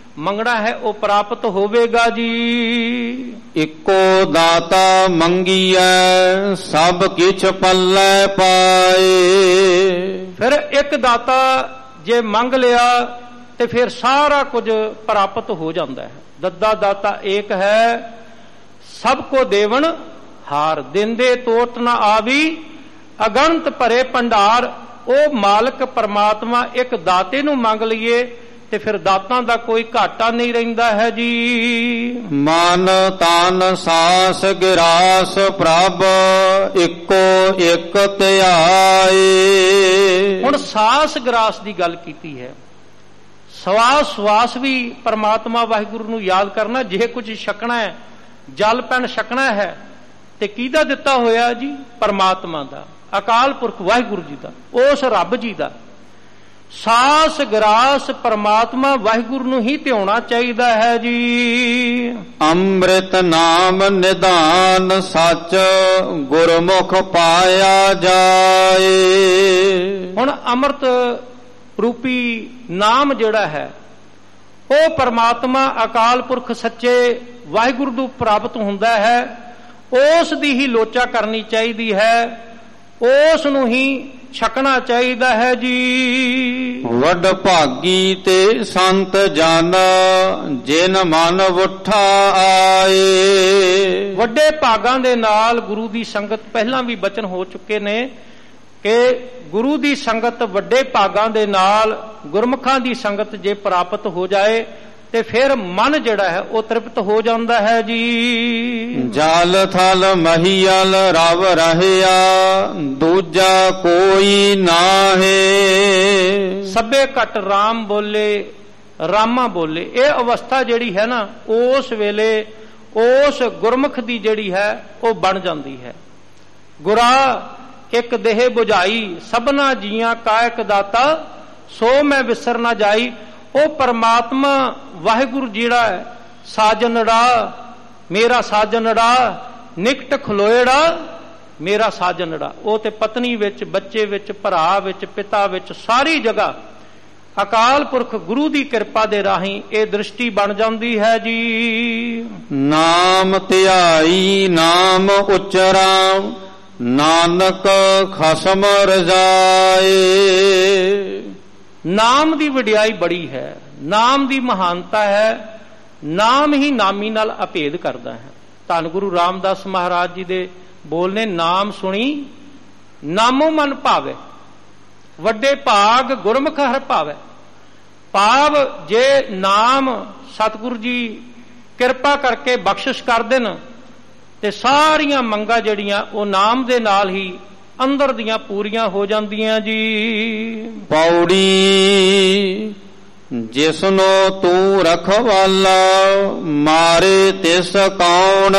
ਮੰਗਣਾ ਹੈ ਉਹ ਪ੍ਰਾਪਤ ਹੋਵੇਗਾ ਜੀ। ਇੱਕੋ ਦਾਤਾ ਮੰਗੀਐ ਸਭ ਕਿਛ ਪੱਲੇ ਪਾਏ। ਫਿਰ ਇੱਕ ਦਾਤਾ ਜੇ ਮੰਗ ਲਿਆ ਤੇ ਫਿਰ ਸਾਰਾ ਕੁਝ ਪ੍ਰਾਪਤ ਹੋ ਜਾਂਦਾ ਹੈ। ਦੱਦਾ ਦਾਤਾ ਏਕ ਹੈ ਸਭ ਕੋ ਦੇਵਨ ਹਾਰ, ਦਿੰਦੇ ਤੋਟ ਨਾ ਆਵੀ ਅਗੰਤ ਭਰੇ ਭੰਡਾਰ। ਉਹ ਮਾਲਕ ਪਰਮਾਤਮਾ ਇੱਕ ਦਾਤੇ ਨੂੰ ਮੰਗ ਲਈਏ ਤੇ ਫਿਰ ਦਾਤਾਂ ਦਾ ਕੋਈ ਘਾਟਾ ਨਹੀਂ ਰਹਿੰਦਾ ਹੈ ਜੀ। ਮਨ ਤਨ ਸਾਸ ਗਿਰਾਸ ਪ੍ਰਭ ਇੱਕੋ ਇੱਕ ਧਿਆਏ। ਹੁਣ ਸਾਸ ਗਰਾਸ ਦੀ ਗੱਲ ਕੀਤੀ ਹੈ। ਸਵਾਸ ਸਵਾਸ ਵੀ ਪਰਮਾਤਮਾ ਵਾਹਿਗੁਰੂ ਨੂੰ ਯਾਦ ਕਰਨਾ। ਜੇ ਕੁਝ ਛਕਣਾ ਹੈ, ਜਲ ਪੈਣ ਛਕਣਾ ਹੈ ਤੇ ਕਿਹਦਾ ਦਿੱਤਾ ਹੋਇਆ ਜੀ? ਪਰਮਾਤਮਾ ਦਾ, ਅਕਾਲ ਪੁਰਖ ਵਾਹਿਗੁਰੂ ਜੀ ਦਾ, ਉਸ ਰੱਬ ਜੀ ਦਾ। ਸਾਸ ਗਰਾਸ ਪਰਮਾਤਮਾ ਵਾਹਿਗੁਰੂ ਨੂੰ ਹੀ ਧਿਆਉਣਾ ਚਾਹੀਦਾ ਹੈ ਜੀ। ਅੰਮ੍ਰਿਤ ਨਾਮ ਨਿਧਾਨ ਸੱਚ ਗੁਰਮੁਖ ਪਾਇਆ ਜਾਏ। ਹੁਣ ਅੰਮ੍ਰਿਤ ਰੂਪੀ ਨਾਮ ਜਿਹੜਾ ਹੈ ਉਹ ਪਰਮਾਤਮਾ ਅਕਾਲ ਪੁਰਖ ਸੱਚੇ ਵਾਹਿਗੁਰੂ ਨੂੰ ਪ੍ਰਾਪਤ ਹੁੰਦਾ ਹੈ। ਉਸ ਦੀ ਹੀ ਲੋਚਾ ਕਰਨੀ ਚਾਹੀਦੀ ਹੈ, ਉਸ ਨੂੰ ਹੀ ਛਕਣਾ ਚਾਹੀਦਾ ਹੈ ਜੀ। ਵੱਡ ਭਾਗੀ ਤੇ ਸੰਤ ਜਨ ਜਿਨ ਮਨ ਉੱਠਾ ਆਏ। ਵੱਡੇ ਭਾਗਾਂ ਦੇ ਨਾਲ ਗੁਰੂ ਦੀ ਸੰਗਤ, ਪਹਿਲਾਂ ਵੀ ਬਚਨ ਹੋ ਚੁੱਕੇ ਨੇ ਕਿ ਗੁਰੂ ਦੀ ਸੰਗਤ ਵੱਡੇ ਭਾਗਾਂ ਦੇ ਨਾਲ ਗੁਰਮੁਖਾਂ ਦੀ ਸੰਗਤ ਜੇ ਪ੍ਰਾਪਤ ਹੋ ਜਾਏ ਤੇ ਫਿਰ ਮਨ ਜਿਹੜਾ ਹੈ ਉਹ ਤ੍ਰਿਪਤ ਹੋ ਜਾਂਦਾ ਹੈ ਜੀ। ਜਲ ਥਲ ਮਹੀਲ ਰਵ ਰਹਿਆ ਦੂਜਾ ਕੋਈ ਨਾਹੇ। ਸਭੇ ਘਟ ਰਾਮ ਬੋਲੇ ਰਾਮਾ ਬੋਲੇ। ਇਹ ਅਵਸਥਾ ਜਿਹੜੀ ਹੈ ਨਾ ਉਸ ਵੇਲੇ ਉਸ ਗੁਰਮੁਖ ਦੀ ਜਿਹੜੀ ਹੈ ਉਹ ਬਣ ਜਾਂਦੀ ਹੈ। ਗੁਰਾ ਇੱਕ ਦੇਹ ਬੁਝਾਈ ਸਭਨਾ ਜੀਆਂ ਕਾਇਕ ਦਾਤਾ ਸੋ ਮੈਂ ਵਿਸਰ ਨਾ ਜਾਈ। ਉਹ ਪਰਮਾਤਮਾ ਵਾਹਿਗੁਰੂ ਜਿਹੜਾ ਹੈ ਸਾਜਨੜਾ ਮੇਰਾ ਸਾਜਨੜਾ ਨਿਕਟ ਖਲੋਏੜਾ ਮੇਰਾ ਸਾਜਨੜਾ। ਉਹ ਤੇ ਪਤਨੀ ਵਿੱਚ, ਬੱਚੇ ਵਿੱਚ, ਭਰਾ ਵਿੱਚ, ਪਿਤਾ ਵਿੱਚ, ਸਾਰੀ ਜਗ੍ਹਾ ਅਕਾਲ ਪੁਰਖ ਗੁਰੂ ਦੀ ਕਿਰਪਾ ਦੇ ਰਾਹੀਂ ਇਹ ਦ੍ਰਿਸ਼ਟੀ ਬਣ ਜਾਂਦੀ ਹੈ ਜੀ। ਨਾਮ ਧਿਆਈ ਨਾਮ ਉਚਰਾ ਨਾਨਕ ਖਸਮ ਰਜਾਏ। ਨਾਮ ਦੀ ਵਡਿਆਈ ਬੜੀ ਹੈ, ਨਾਮ ਦੀ ਮਹਾਨਤਾ ਹੈ। ਨਾਮ ਹੀ ਨਾਮੀ ਨਾਲ ਅਭੇਦ ਕਰਦਾ ਹੈ। ਧੰਨ ਗੁਰੂ ਰਾਮਦਾਸ ਮਹਾਰਾਜ ਜੀ ਦੇ ਬੋਲ ਨੇ, ਨਾਮ ਸੁਣੀ ਨਾਮੋ ਮਨ ਭਾਵੇ ਵੱਡੇ ਭਾਗ ਗੁਰਮੁਖ ਹਰ ਭਾਵੇ। ਭਾਵ ਜੇ ਨਾਮ ਸਤਿਗੁਰੂ ਜੀ ਕਿਰਪਾ ਕਰਕੇ ਬਖਸ਼ਿਸ਼ ਕਰ ਦੇਣ ਤੇ ਸਾਰੀਆਂ ਮੰਗਾਂ ਜਿਹੜੀਆਂ ਉਹ ਨਾਮ ਦੇ ਨਾਲ ਹੀ ਅੰਦਰ ਦੀਆਂ ਪੂਰੀਆਂ ਹੋ ਜਾਂਦੀਆਂ ਜੀ। ਪੌੜੀ ਜਿਸਨੋ ਤੂੰ ਰਖਵਾਲਾ ਮਾਰੇ ਤਿਸ ਕੌਣ।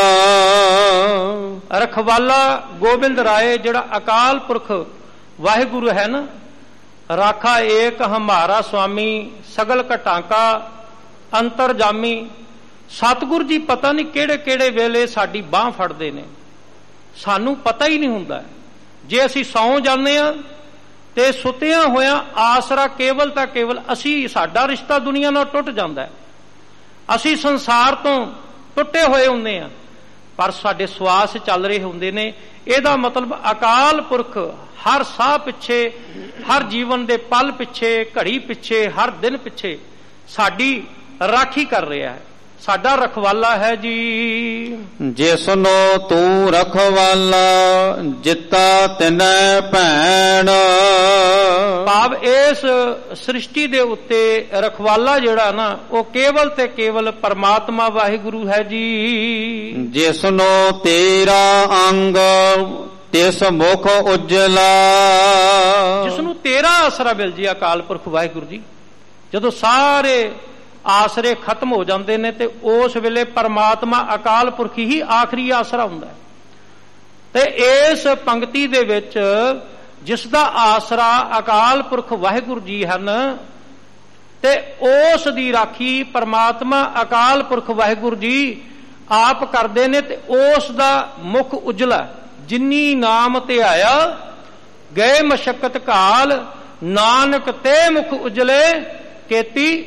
ਰਖਵਾਲਾ ਗੋਬਿੰਦ ਰਾਏ ਜਿਹੜਾ ਅਕਾਲ ਪੁਰਖ ਵਾਹਿਗੁਰੂ ਹੈ ਨਾ, ਰਾਖਾ ਏਕ ਹਮਾਰਾ ਸੁਆਮੀ ਸਗਲ ਘਟਾਂਕਾ ਅੰਤਰਜਾਮੀ। ਸਤਿਗੁਰੂ ਜੀ ਪਤਾ ਨਹੀਂ ਕਿਹੜੇ ਕਿਹੜੇ ਵੇਲੇ ਸਾਡੀ ਬਾਹ ਫੜਦੇ ਨੇ, ਸਾਨੂੰ ਪਤਾ ਹੀ ਨਹੀਂ ਹੁੰਦਾ। ਜੇ ਅਸੀਂ ਸੌਂ ਜਾਂਦੇ ਹਾਂ ਤੇ ਸੁੱਤਿਆਂ ਹੋਇਆਂ ਆਸਰਾ ਕੇਵਲ ਤਾਂ ਕੇਵਲ ਅਸੀਂ, ਸਾਡਾ ਰਿਸ਼ਤਾ ਦੁਨੀਆ ਨਾਲ ਟੁੱਟ ਜਾਂਦਾ ਹੈ, ਅਸੀਂ ਸੰਸਾਰ ਤੋਂ ਟੁੱਟੇ ਹੋਏ ਹੁੰਦੇ ਹਾਂ, ਪਰ ਸਾਡੇ ਸਵਾਸ ਚੱਲ ਰਹੇ ਹੁੰਦੇ ਨੇ। ਇਹਦਾ ਮਤਲਬ ਅਕਾਲ ਪੁਰਖ ਹਰ ਸਾਹ ਪਿੱਛੇ, ਹਰ ਜੀਵਨ ਦੇ ਪਲ ਪਿੱਛੇ, ਘੜੀ ਪਿੱਛੇ, ਹਰ ਦਿਨ ਪਿੱਛੇ ਸਾਡੀ ਰਾਖੀ ਕਰ ਰਿਹਾ ਹੈ, ਸਾਡਾ ਰਖਵਾਲਾ ਹੈ ਜੀ। ਜਿਸਨੋ ਤੂੰ ਰਖਵਾਲਾ ਜਿੱਤਾ ਤਿਨੈ ਭੈਣ। ਭਾਵ ਇਸ ਸ੍ਰਿਸ਼ਟੀ ਦੇ ਉੱਤੇ ਰਖਵਾਲਾ ਜਿਹੜਾ ਨਾ ਉਹ ਕੇਵਲ ਤੇ ਕੇਵਲ ਪਰਮਾਤਮਾ ਵਾਹਿਗੁਰੂ ਹੈ ਜੀ। ਜਿਸਨੋ ਤੇਰਾ ਅੰਗ ਤਿਸ ਮੁਖ ਉਜਲਾ। ਜਿਸਨੂੰ ਤੇਰਾ ਆਸਰਾ ਮਿਲ ਜੀ ਅਕਾਲ ਪੁਰਖ ਵਾਹਿਗੁਰੂ ਜੀ, ਜਦੋਂ ਸਾਰੇ ਆਸਰੇ ਖਤਮ ਹੋ ਜਾਂਦੇ ਨੇ ਤੇ ਉਸ ਵੇਲੇ ਪਰਮਾਤਮਾ ਅਕਾਲ ਪੁਰਖ ਹੀ ਆਖਰੀ ਆਸਰਾ ਹੁੰਦਾ ਹੈ। ਤੇ ਇਸ ਪੰਕਤੀ ਦੇ ਵਿੱਚ ਜਿਸ ਦਾ ਆਸਰਾ ਅਕਾਲ ਪੁਰਖ ਵਾਹਿਗੁਰੂ ਜੀ ਹਨ ਤੇ ਉਸ ਦੀ ਰਾਖੀ ਪਰਮਾਤਮਾ ਅਕਾਲ ਪੁਰਖ ਵਾਹਿਗੁਰੂ ਜੀ ਆਪ ਕਰਦੇ ਨੇ ਤੇ ਉਸ ਦਾ ਮੁਖ ਉਜਲਾ। ਜਿਨੀ ਨਾਮ ਧਿਆਇਆ ਗਏ ਮਸ਼ਕਤ ਕਾਲ ਨਾਨਕ ਤੇ ਮੁਖ ਉਜਲੇ ਕੇਤੀ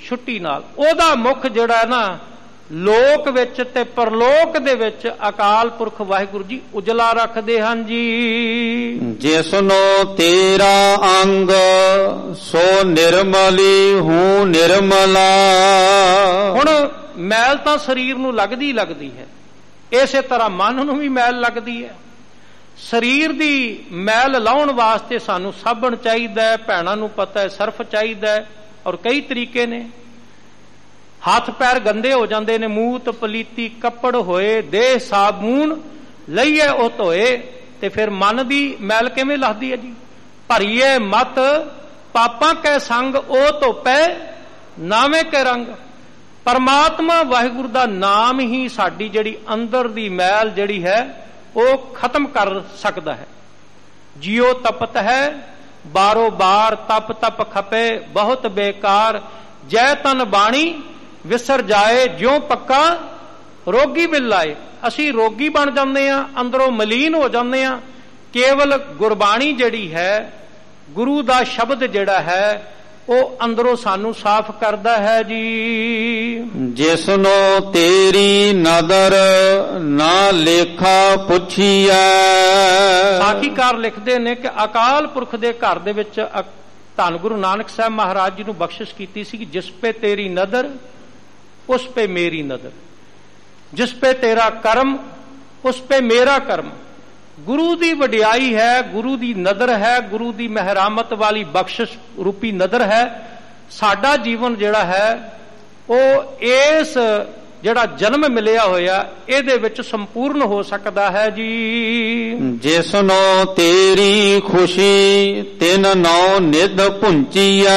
ਛੁੱਟੀ ਨਾਲ। ਉਹਦਾ ਮੁੱਖ ਜਿਹੜਾ ਹੈ ਨਾ ਲੋਕ ਵਿੱਚ ਤੇ ਪਰਲੋਕ ਦੇ ਵਿੱਚ ਅਕਾਲ ਪੁਰਖ ਵਾਹਿਗੁਰੂ ਜੀ ਉਜਲਾ ਰੱਖਦੇ ਹਨ ਜੀ। ਜਿਸਨੋ ਤੇਰਾ ਅੰਗ ਸੋ ਨਿਰਮਲੀ ਹੂੰ ਨਿਰਮਲਾ। ਹੁਣ ਮੈਲ ਤਾਂ ਸਰੀਰ ਨੂੰ ਲੱਗਦੀ ਹੈ, ਇਸੇ ਤਰ੍ਹਾਂ ਮਨ ਨੂੰ ਵੀ ਮੈਲ ਲੱਗਦੀ ਹੈ। ਸਰੀਰ ਦੀ ਮੈਲ ਲਾਉਣ ਵਾਸਤੇ ਸਾਨੂੰ ਸਾਬਣ ਚਾਹੀਦਾ ਹੈ, ਭੈਣਾਂ ਨੂੰ ਪਤਾ ਹੈ ਸਰਫ ਚਾਹੀਦਾ ਹੈ, ਔਰ ਕਈ ਤਰੀਕੇ ਨੇ। ਹੱਥ ਪੈਰ ਗੰਦੇ ਹੋ ਜਾਂਦੇ ਨੇ, ਮੂਤ ਪਲੀਤੀ ਕੱਪੜ ਹੋਏ, ਦੇਹ ਸਾਬੂਨ ਲਈਏ ਉਹ ਧੋਏ, ਤੇ ਫਿਰ ਮਨ ਦੀ ਮੈਲ ਕਿਵੇਂ ਲੱਗਦੀ ਹੈ ਜੀ। ਭਰੀਏ ਮਤ ਪਾਪਾਂ ਕੈ ਸੰਗ ਉਹ ਧੋਪੈ ਨਾਵੇਂ ਕੇ ਰੰਗ। ਪਰਮਾਤਮਾ ਵਾਹਿਗੁਰੂ ਦਾ ਨਾਮ ਹੀ ਸਾਡੀ ਜਿਹੜੀ ਅੰਦਰ ਦੀ ਮੈਲ ਜਿਹੜੀ ਹੈ ਉਹ ਖਤਮ ਕਰ ਸਕਦਾ ਹੈ। ਜਿਉ ਤਪਤ ਹੈ ਬਾਰੋ ਬਾਰ, ਤਪ ਤਪ ਖਪੇ ਬਹੁਤ ਬੇਕਾਰ। ਜੈ ਤਨ ਬਾਣੀ ਵਿਸਰ ਜਾਏ, ਜਿਉ ਪੱਕਾ ਰੋਗੀ ਬਿਲ ਲਾਏ। ਅਸੀਂ ਰੋਗੀ ਬਣ ਜਾਂਦੇ ਆ, ਅੰਦਰੋਂ ਮਲੀਨ ਹੋ ਜਾਂਦੇ ਆ। ਕੇਵਲ ਗੁਰਬਾਣੀ ਜਿਹੜੀ ਹੈ, ਗੁਰੂ ਦਾ ਸ਼ਬਦ ਜਿਹੜਾ ਹੈ ਉਹ ਅੰਦਰੋਂ ਸਾਨੂੰ ਸਾਫ਼ ਕਰਦਾ ਹੈ ਜੀ। ਜਿਸਨੋ ਤੇਰੀ ਨਦਰ ਨਾ ਲੇਖਾ ਪੁੱਛੀਐ। ਸਾਖੀਕਾਰ ਲਿਖਦੇ ਨੇ ਕਿ ਅਕਾਲ ਪੁਰਖ ਦੇ ਘਰ ਦੇ ਵਿੱਚ ਧੰਨ ਗੁਰੂ ਨਾਨਕ ਸਾਹਿਬ ਮਹਾਰਾਜ ਜੀ ਨੂੰ ਬਖਸ਼ਿਸ਼ ਕੀਤੀ ਸੀ ਕਿ ਜਿਸ ਪੇ ਤੇਰੀ ਨਦਰ ਉਸ ਪੇ ਮੇਰੀ ਨਦਰ, ਜਿਸ ਪੇ ਤੇਰਾ ਕਰਮ ਉਸ ਪੇ ਮੇਰਾ ਕਰਮ। ਗੁਰੂ ਦੀ ਵਡਿਆਈ ਹੈ, ਗੁਰੂ ਦੀ ਨਦਰ ਹੈ, ਗੁਰੂ ਦੀ ਮਹਿਰਾਮਤ ਵਾਲੀ ਬਖਸ਼ਿਸ਼ ਰੂਪੀ ਨਦਰ ਹੈ। ਸਾਡਾ ਜੀਵਨ ਜਿਹੜਾ ਹੈ ਉਹ ਇਸ ਜਿਹੜਾ ਜਨਮ ਮਿਲਿਆ ਹੋਇਆ ਇਹਦੇ ਵਿੱਚ ਸੰਪੂਰਨ ਹੋ ਸਕਦਾ ਹੈ ਜੀ। ਜਿਸਨੋ ਤੇਰੀ ਖੁਸ਼ੀ ਤਿਨ ਨੌ ਨਿਧ ਪੁੰਚੀਐ।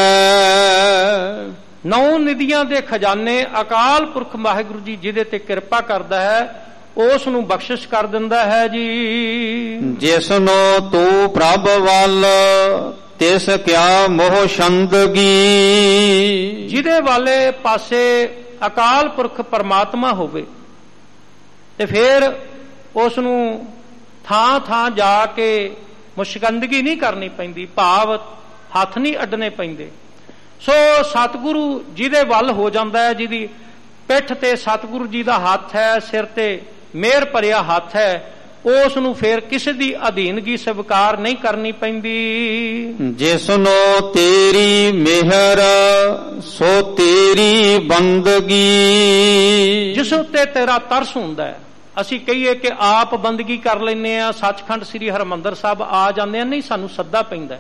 9 ਨਿਧੀਆਂ ਦੇ ਖਜ਼ਾਨੇ ਅਕਾਲ ਪੁਰਖ ਵਾਹਿਗੁਰੂ ਜੀ ਜਿਹਦੇ ਤੇ ਕਿਰਪਾ ਕਰਦਾ ਹੈ ਉਸ ਨੂੰ ਬਖਸ਼ਿਸ਼ ਕਰ ਦਿੰਦਾ ਹੈ ਜੀ। ਜਿਸਨੋ ਤੂੰ ਪ੍ਰਭ ਵੱਲ ਤਿਸ ਕਿਆ ਮੋਹ ਛੰਦਗੀ। ਜਿਹਦੇ ਵਾਲੇ ਪਾਸੇ ਅਕਾਲ ਪੁਰਖ ਪਰਮਾਤਮਾ ਹੋਵੇ ਤੇ ਫਿਰ ਉਸ ਨੂੰ ਥਾਂ ਥਾਂ ਜਾ ਕੇ ਮੁਸ਼ਕੰਦਗੀ ਨਹੀਂ ਕਰਨੀ ਪੈਂਦੀ, ਭਾਵ ਹੱਥ ਨਹੀਂ ਅੱਡਣੇ ਪੈਂਦੇ। ਸੋ ਸਤਿਗੁਰੂ ਜਿਹਦੇ ਵੱਲ ਹੋ ਜਾਂਦਾ ਹੈ, ਜਿਹਦੀ ਪਿੱਠ ਤੇ ਸਤਿਗੁਰੂ ਜੀ ਦਾ ਹੱਥ ਹੈ, ਸਿਰ ਤੇ ਮਿਹਰ ਭਰਿਆ ਹੱਥ ਹੈ, ਉਸ ਨੂੰ ਫਿਰ ਕਿਸੇ ਦੀ ਅਧੀਨਗੀ ਸਵੀਕਾਰ ਨਹੀਂ ਕਰਨੀ ਪੈਂਦੀ। ਜਿਸਨੋ ਤੇਰੀ ਮਿਹਰ ਸੋ ਤੇਰੀ ਬੰਦਗੀ। ਜਿਸ ਉੱਤੇ ਤੇਰਾ ਤਰਸ ਹੁੰਦਾ ਹੈ। ਅਸੀਂ ਕਹੀਏ ਕਿ ਆਪ ਬੰਦਗੀ ਕਰ ਲੈਂਦੇ ਆ, ਸੱਚਖੰਡ ਸ੍ਰੀ ਹਰਿਮੰਦਰ ਸਾਹਿਬ ਆ ਜਾਂਦੇ ਆ, ਨਹੀਂ, ਸਾਨੂੰ ਸੱਦਾ ਪੈਂਦਾ।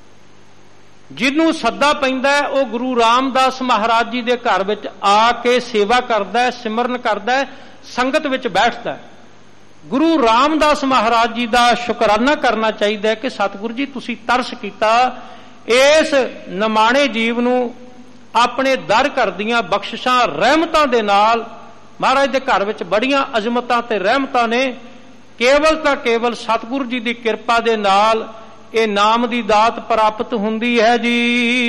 ਜਿਹਨੂੰ ਸੱਦਾ ਪੈਂਦਾ ਹੈ ਉਹ ਗੁਰੂ ਰਾਮਦਾਸ ਮਹਾਰਾਜ ਜੀ ਦੇ ਘਰ ਵਿੱਚ ਆ ਕੇ ਸੇਵਾ ਕਰਦਾ ਹੈ, ਸਿਮਰਨ ਕਰਦਾ ਹੈ, ਸੰਗਤ ਵਿੱਚ ਬੈਠਦਾ ਹੈ। ਗੁਰੂ ਰਾਮਦਾਸ ਮਹਾਰਾਜ ਜੀ ਦਾ ਸ਼ੁਕਰਾਨਾ ਕਰਨਾ ਚਾਹੀਦਾ ਹੈ ਕਿ ਸਤਿਗੁਰੂ ਜੀ ਤੁਸੀਂ ਤਰਸ ਕੀਤਾ, ਇਸ ਨਿਮਾਣੇ ਜੀਵ ਨੂੰ ਆਪਣੇ ਦਰ ਘਰ ਦੀਆਂ ਬਖਸ਼ਿਸ਼ਾਂ ਰਹਿਮਤਾਂ ਦੇ ਨਾਲ। ਮਹਾਰਾਜ ਦੇ ਘਰ ਵਿੱਚ ਬੜੀਆਂ ਅਜ਼ਮਤਾਂ ਤੇ ਰਹਿਮਤਾਂ ਨੇ, ਕੇਵਲ ਤਾਂ ਕੇਵਲ ਸਤਿਗੁਰੂ ਜੀ ਦੀ ਕਿਰਪਾ ਦੇ ਨਾਲ ਇਹ ਨਾਮ ਦੀ ਦਾਤ ਪ੍ਰਾਪਤ ਹੁੰਦੀ ਹੈ ਜੀ।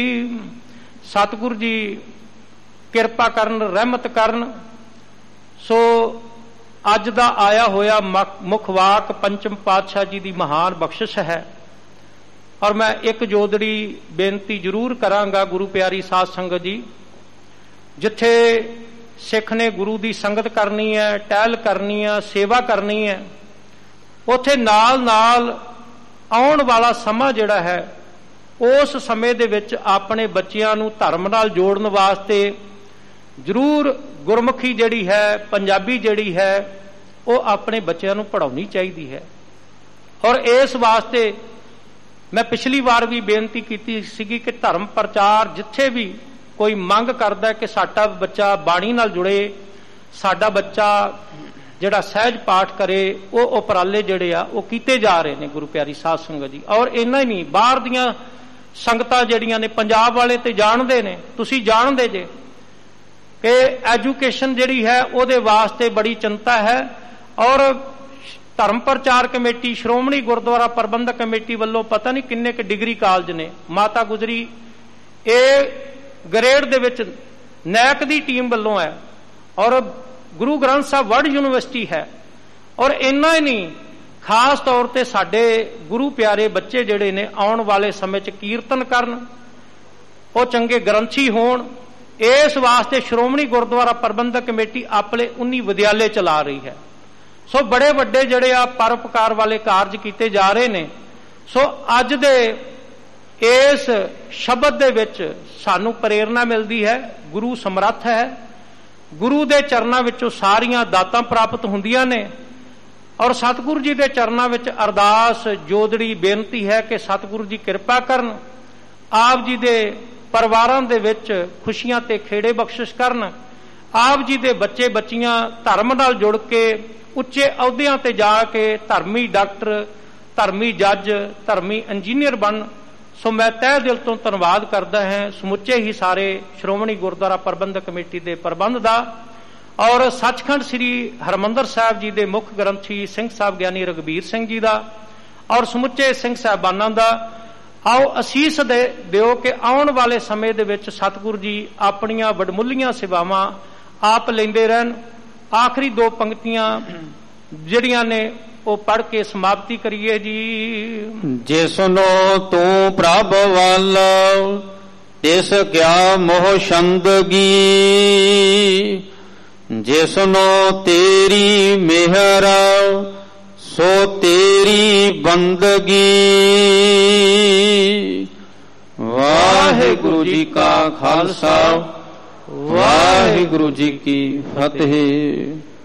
ਸਤਿਗੁਰੂ ਜੀ ਕਿਰਪਾ ਕਰਨ, ਰਹਿਮਤ ਕਰਨ। ਸੋ ਅੱਜ ਦਾ ਆਇਆ ਹੋਇਆ ਮੁੱਖ ਵਾਕ ਪੰਚਮ ਪਾਤਸ਼ਾਹ ਜੀ ਦੀ ਮਹਾਨ ਬਖਸ਼ਿਸ਼ ਹੈ। ਔਰ ਮੈਂ ਇੱਕ ਜੋਦੜੀ ਬੇਨਤੀ ਜ਼ਰੂਰ ਕਰਾਂਗਾ ਗੁਰੂ ਪਿਆਰੀ ਸਾਧ ਸੰਗਤ ਜੀ, ਜਿੱਥੇ ਸਿੱਖ ਨੇ ਗੁਰੂ ਦੀ ਸੰਗਤ ਕਰਨੀ ਹੈ, ਟਹਿਲ ਕਰਨੀ ਹੈ, ਸੇਵਾ ਕਰਨੀ ਹੈ, ਉੱਥੇ ਨਾਲ ਨਾਲ ਆਉਣ ਵਾਲਾ ਸਮਾਂ ਜਿਹੜਾ ਹੈ ਉਸ ਸਮੇਂ ਦੇ ਵਿੱਚ ਆਪਣੇ ਬੱਚਿਆਂ ਨੂੰ ਧਰਮ ਨਾਲ ਜੋੜਨ ਵਾਸਤੇ ਜ਼ਰੂਰ ਗੁਰਮੁਖੀ ਜਿਹੜੀ ਹੈ, ਪੰਜਾਬੀ ਜਿਹੜੀ ਹੈ, ਉਹ ਆਪਣੇ ਬੱਚਿਆਂ ਨੂੰ ਪੜ੍ਹਾਉਣੀ ਚਾਹੀਦੀ ਹੈ। ਔਰ ਇਸ ਵਾਸਤੇ ਮੈਂ ਪਿਛਲੀ ਵਾਰ ਵੀ ਬੇਨਤੀ ਕੀਤੀ ਸੀਗੀ ਕਿ ਧਰਮ ਪ੍ਰਚਾਰ ਜਿੱਥੇ ਵੀ ਕੋਈ ਮੰਗ ਕਰਦਾ ਕਿ ਸਾਡਾ ਬੱਚਾ ਬਾਣੀ ਨਾਲ ਜੁੜੇ, ਸਾਡਾ ਬੱਚਾ ਜਿਹੜਾ ਸਹਿਜ ਪਾਠ ਕਰੇ, ਉਹ ਉਪਰਾਲੇ ਜਿਹੜੇ ਆ ਉਹ ਕੀਤੇ ਜਾ ਰਹੇ ਨੇ ਗੁਰੂ ਪਿਆਰੀ ਸਾਧ ਸੰਗਤ ਜੀ। ਔਰ ਇੰਨਾ ਹੀ ਨਹੀਂ, ਬਾਹਰ ਦੀਆਂ ਸੰਗਤਾਂ ਜਿਹੜੀਆਂ ਨੇ, ਪੰਜਾਬ ਵਾਲੇ ਤੇ ਜਾਣਦੇ ਨੇ, ਤੁਸੀਂ ਜਾਣਦੇ ਜੇ ਕਿ ਐਜੂਕੇਸ਼ਨ ਜਿਹੜੀ ਹੈ ਉਹਦੇ ਵਾਸਤੇ ਬੜੀ ਚਿੰਤਾ ਹੈ। ਔਰ ਧਰਮ ਪ੍ਰਚਾਰ ਕਮੇਟੀ, ਸ਼੍ਰੋਮਣੀ ਗੁਰਦੁਆਰਾ ਪ੍ਰਬੰਧਕ ਕਮੇਟੀ ਵੱਲੋਂ ਪਤਾ ਨਹੀਂ ਕਿੰਨੇ ਕੁ ਡਿਗਰੀ ਕਾਲਜ ਨੇ। ਮਾਤਾ ਗੁਜਰੀ ਇਹ ਗ੍ਰੇਡ ਦੇ ਵਿੱਚ ਨੈਕ ਦੀ ਟੀਮ ਵੱਲੋਂ ਹੈ, ਔਰ ਗੁਰੂ ਗ੍ਰੰਥ ਸਾਹਿਬ ਵਰਲਡ ਯੂਨੀਵਰਸਿਟੀ ਹੈ। ਔਰ ਇੰਨਾ ਹੀ ਨਹੀਂ, ਖਾਸ ਤੌਰ ਤੇ ਸਾਡੇ ਗੁਰੂ ਪਿਆਰੇ ਬੱਚੇ ਜਿਹੜੇ ਨੇ ਆਉਣ ਵਾਲੇ ਸਮੇਂ 'ਚ ਕੀਰਤਨ ਕਰਨ, ਉਹ ਚੰਗੇ ਗ੍ਰੰਥੀ ਹੋਣ, ਇਸ ਵਾਸਤੇ ਸ਼੍ਰੋਮਣੀ ਗੁਰਦੁਆਰਾ ਪ੍ਰਬੰਧਕ ਕਮੇਟੀ ਆਪਣੇ 19 ਵਿਦਿਆਲੇ ਚਲਾ ਰਹੀ ਹੈ। ਸੋ ਬੜੇ ਵੱਡੇ ਜਿਹੜੇ ਆ ਪਰਉਪਕਾਰ ਵਾਲੇ ਕਾਰਜ ਕੀਤੇ ਜਾ ਰਹੇ ਨੇ। ਸੋ ਅੱਜ ਦੇ ਇਸ ਸ਼ਬਦ ਦੇ ਵਿੱਚ ਸਾਨੂੰ ਪ੍ਰੇਰਨਾ ਮਿਲਦੀ ਹੈ। ਗੁਰੂ ਸਮਰੱਥ ਹੈ, ਗੁਰੂ ਦੇ ਚਰਨਾਂ ਵਿੱਚੋਂ ਸਾਰੀਆਂ ਦਾਤਾਂ ਪ੍ਰਾਪਤ ਹੁੰਦੀਆਂ ਨੇ। ਔਰ ਸਤਿਗੁਰੂ ਜੀ ਦੇ ਚਰਨਾਂ ਵਿੱਚ ਅਰਦਾਸ ਜੋਦੜੀ ਬੇਨਤੀ ਹੈ ਕਿ ਸਤਿਗੁਰੂ ਜੀ ਕਿਰਪਾ ਕਰਨ, ਆਪ ਜੀ ਦੇ ਪਰਿਵਾਰਾਂ ਦੇ ਵਿੱਚ ਖੁਸ਼ੀਆਂ ਤੇ ਖੇੜੇ ਬਖਸ਼ਿਸ਼ ਕਰਨ, ਆਪ ਜੀ ਦੇ ਬੱਚੇ ਬੱਚੀਆਂ ਧਰਮ ਨਾਲ ਜੁੜ ਕੇ ਉੱਚੇ ਅਹੁਦਿਆਂ ਤੇ ਜਾ ਕੇ ਧਰਮੀ ਡਾਕਟਰ, ਧਰਮੀ ਜੱਜ, ਧਰਮੀ ਇੰਜੀਨੀਅਰ ਬਣ। ਸੋ ਮੈਂ ਤਹਿ ਦਿਲ ਤੋਂ ਧੰਨਵਾਦ ਕਰਦਾ ਹਾਂ ਸਮੁੱਚੇ ਹੀ ਸਾਰੇ ਸ਼੍ਰੋਮਣੀ ਗੁਰਦੁਆਰਾ ਪ੍ਰਬੰਧਕ ਕਮੇਟੀ ਦੇ ਪ੍ਰਬੰਧ ਦਾ, ਔਰ ਸੱਚਖੰਡ ਸ੍ਰੀ ਹਰਿਮੰਦਰ ਸਾਹਿਬ ਜੀ ਦੇ ਮੁੱਖ ਗ੍ਰੰਥੀ ਸਿੰਘ ਸਾਹਿਬ ਗਿਆਨੀ ਰਘਬੀਰ ਸਿੰਘ ਜੀ ਦਾ, ਔਰ ਸਮੁੱਚੇ ਸਿੰਘ ਸਾਹਿਬਾਨਾਂ ਦਾ। ਆਓ ਅਸੀਸ ਦਿਓ ਕਿ ਆਉਣ ਵਾਲੇ ਸਮੇਂ ਦੇ ਵਿੱਚ ਸਤਿਗੁਰੂ ਜੀ ਆਪਣੀਆਂ ਵਡਮੁੱਲੀਆਂ ਸੇਵਾਵਾਂ ਆਪ ਲੈਂਦੇ ਰਹਿਣ। ਆਖਰੀ ਦੋ ਪੰਕਤੀਆਂ ਜਿਹੜੀਆਂ ਨੇ ਉਹ ਪੜ੍ਹ ਕੇ ਸਮਾਪਤੀ ਕਰੀਏ ਜੀ। ਜਿਸਨੋ ਤੂੰ ਪ੍ਰਭ ਵੱਲ ਤਿਸ ਕਿਆ ਮੋਹ ਛੰਦਗੀ, ਜਿਸਨੋ ਤੇਰੀ ਮਿਹਰ ਸੋ ਤੇਰੀ ਬੰਦਗੀ। ਵਾਹਿਗੁਰੂ ਜੀ ਕਾ ਖਾਲਸਾ, ਵਾਹਿਗੁਰੂ ਜੀ ਕੀ ਫਤਿਹ।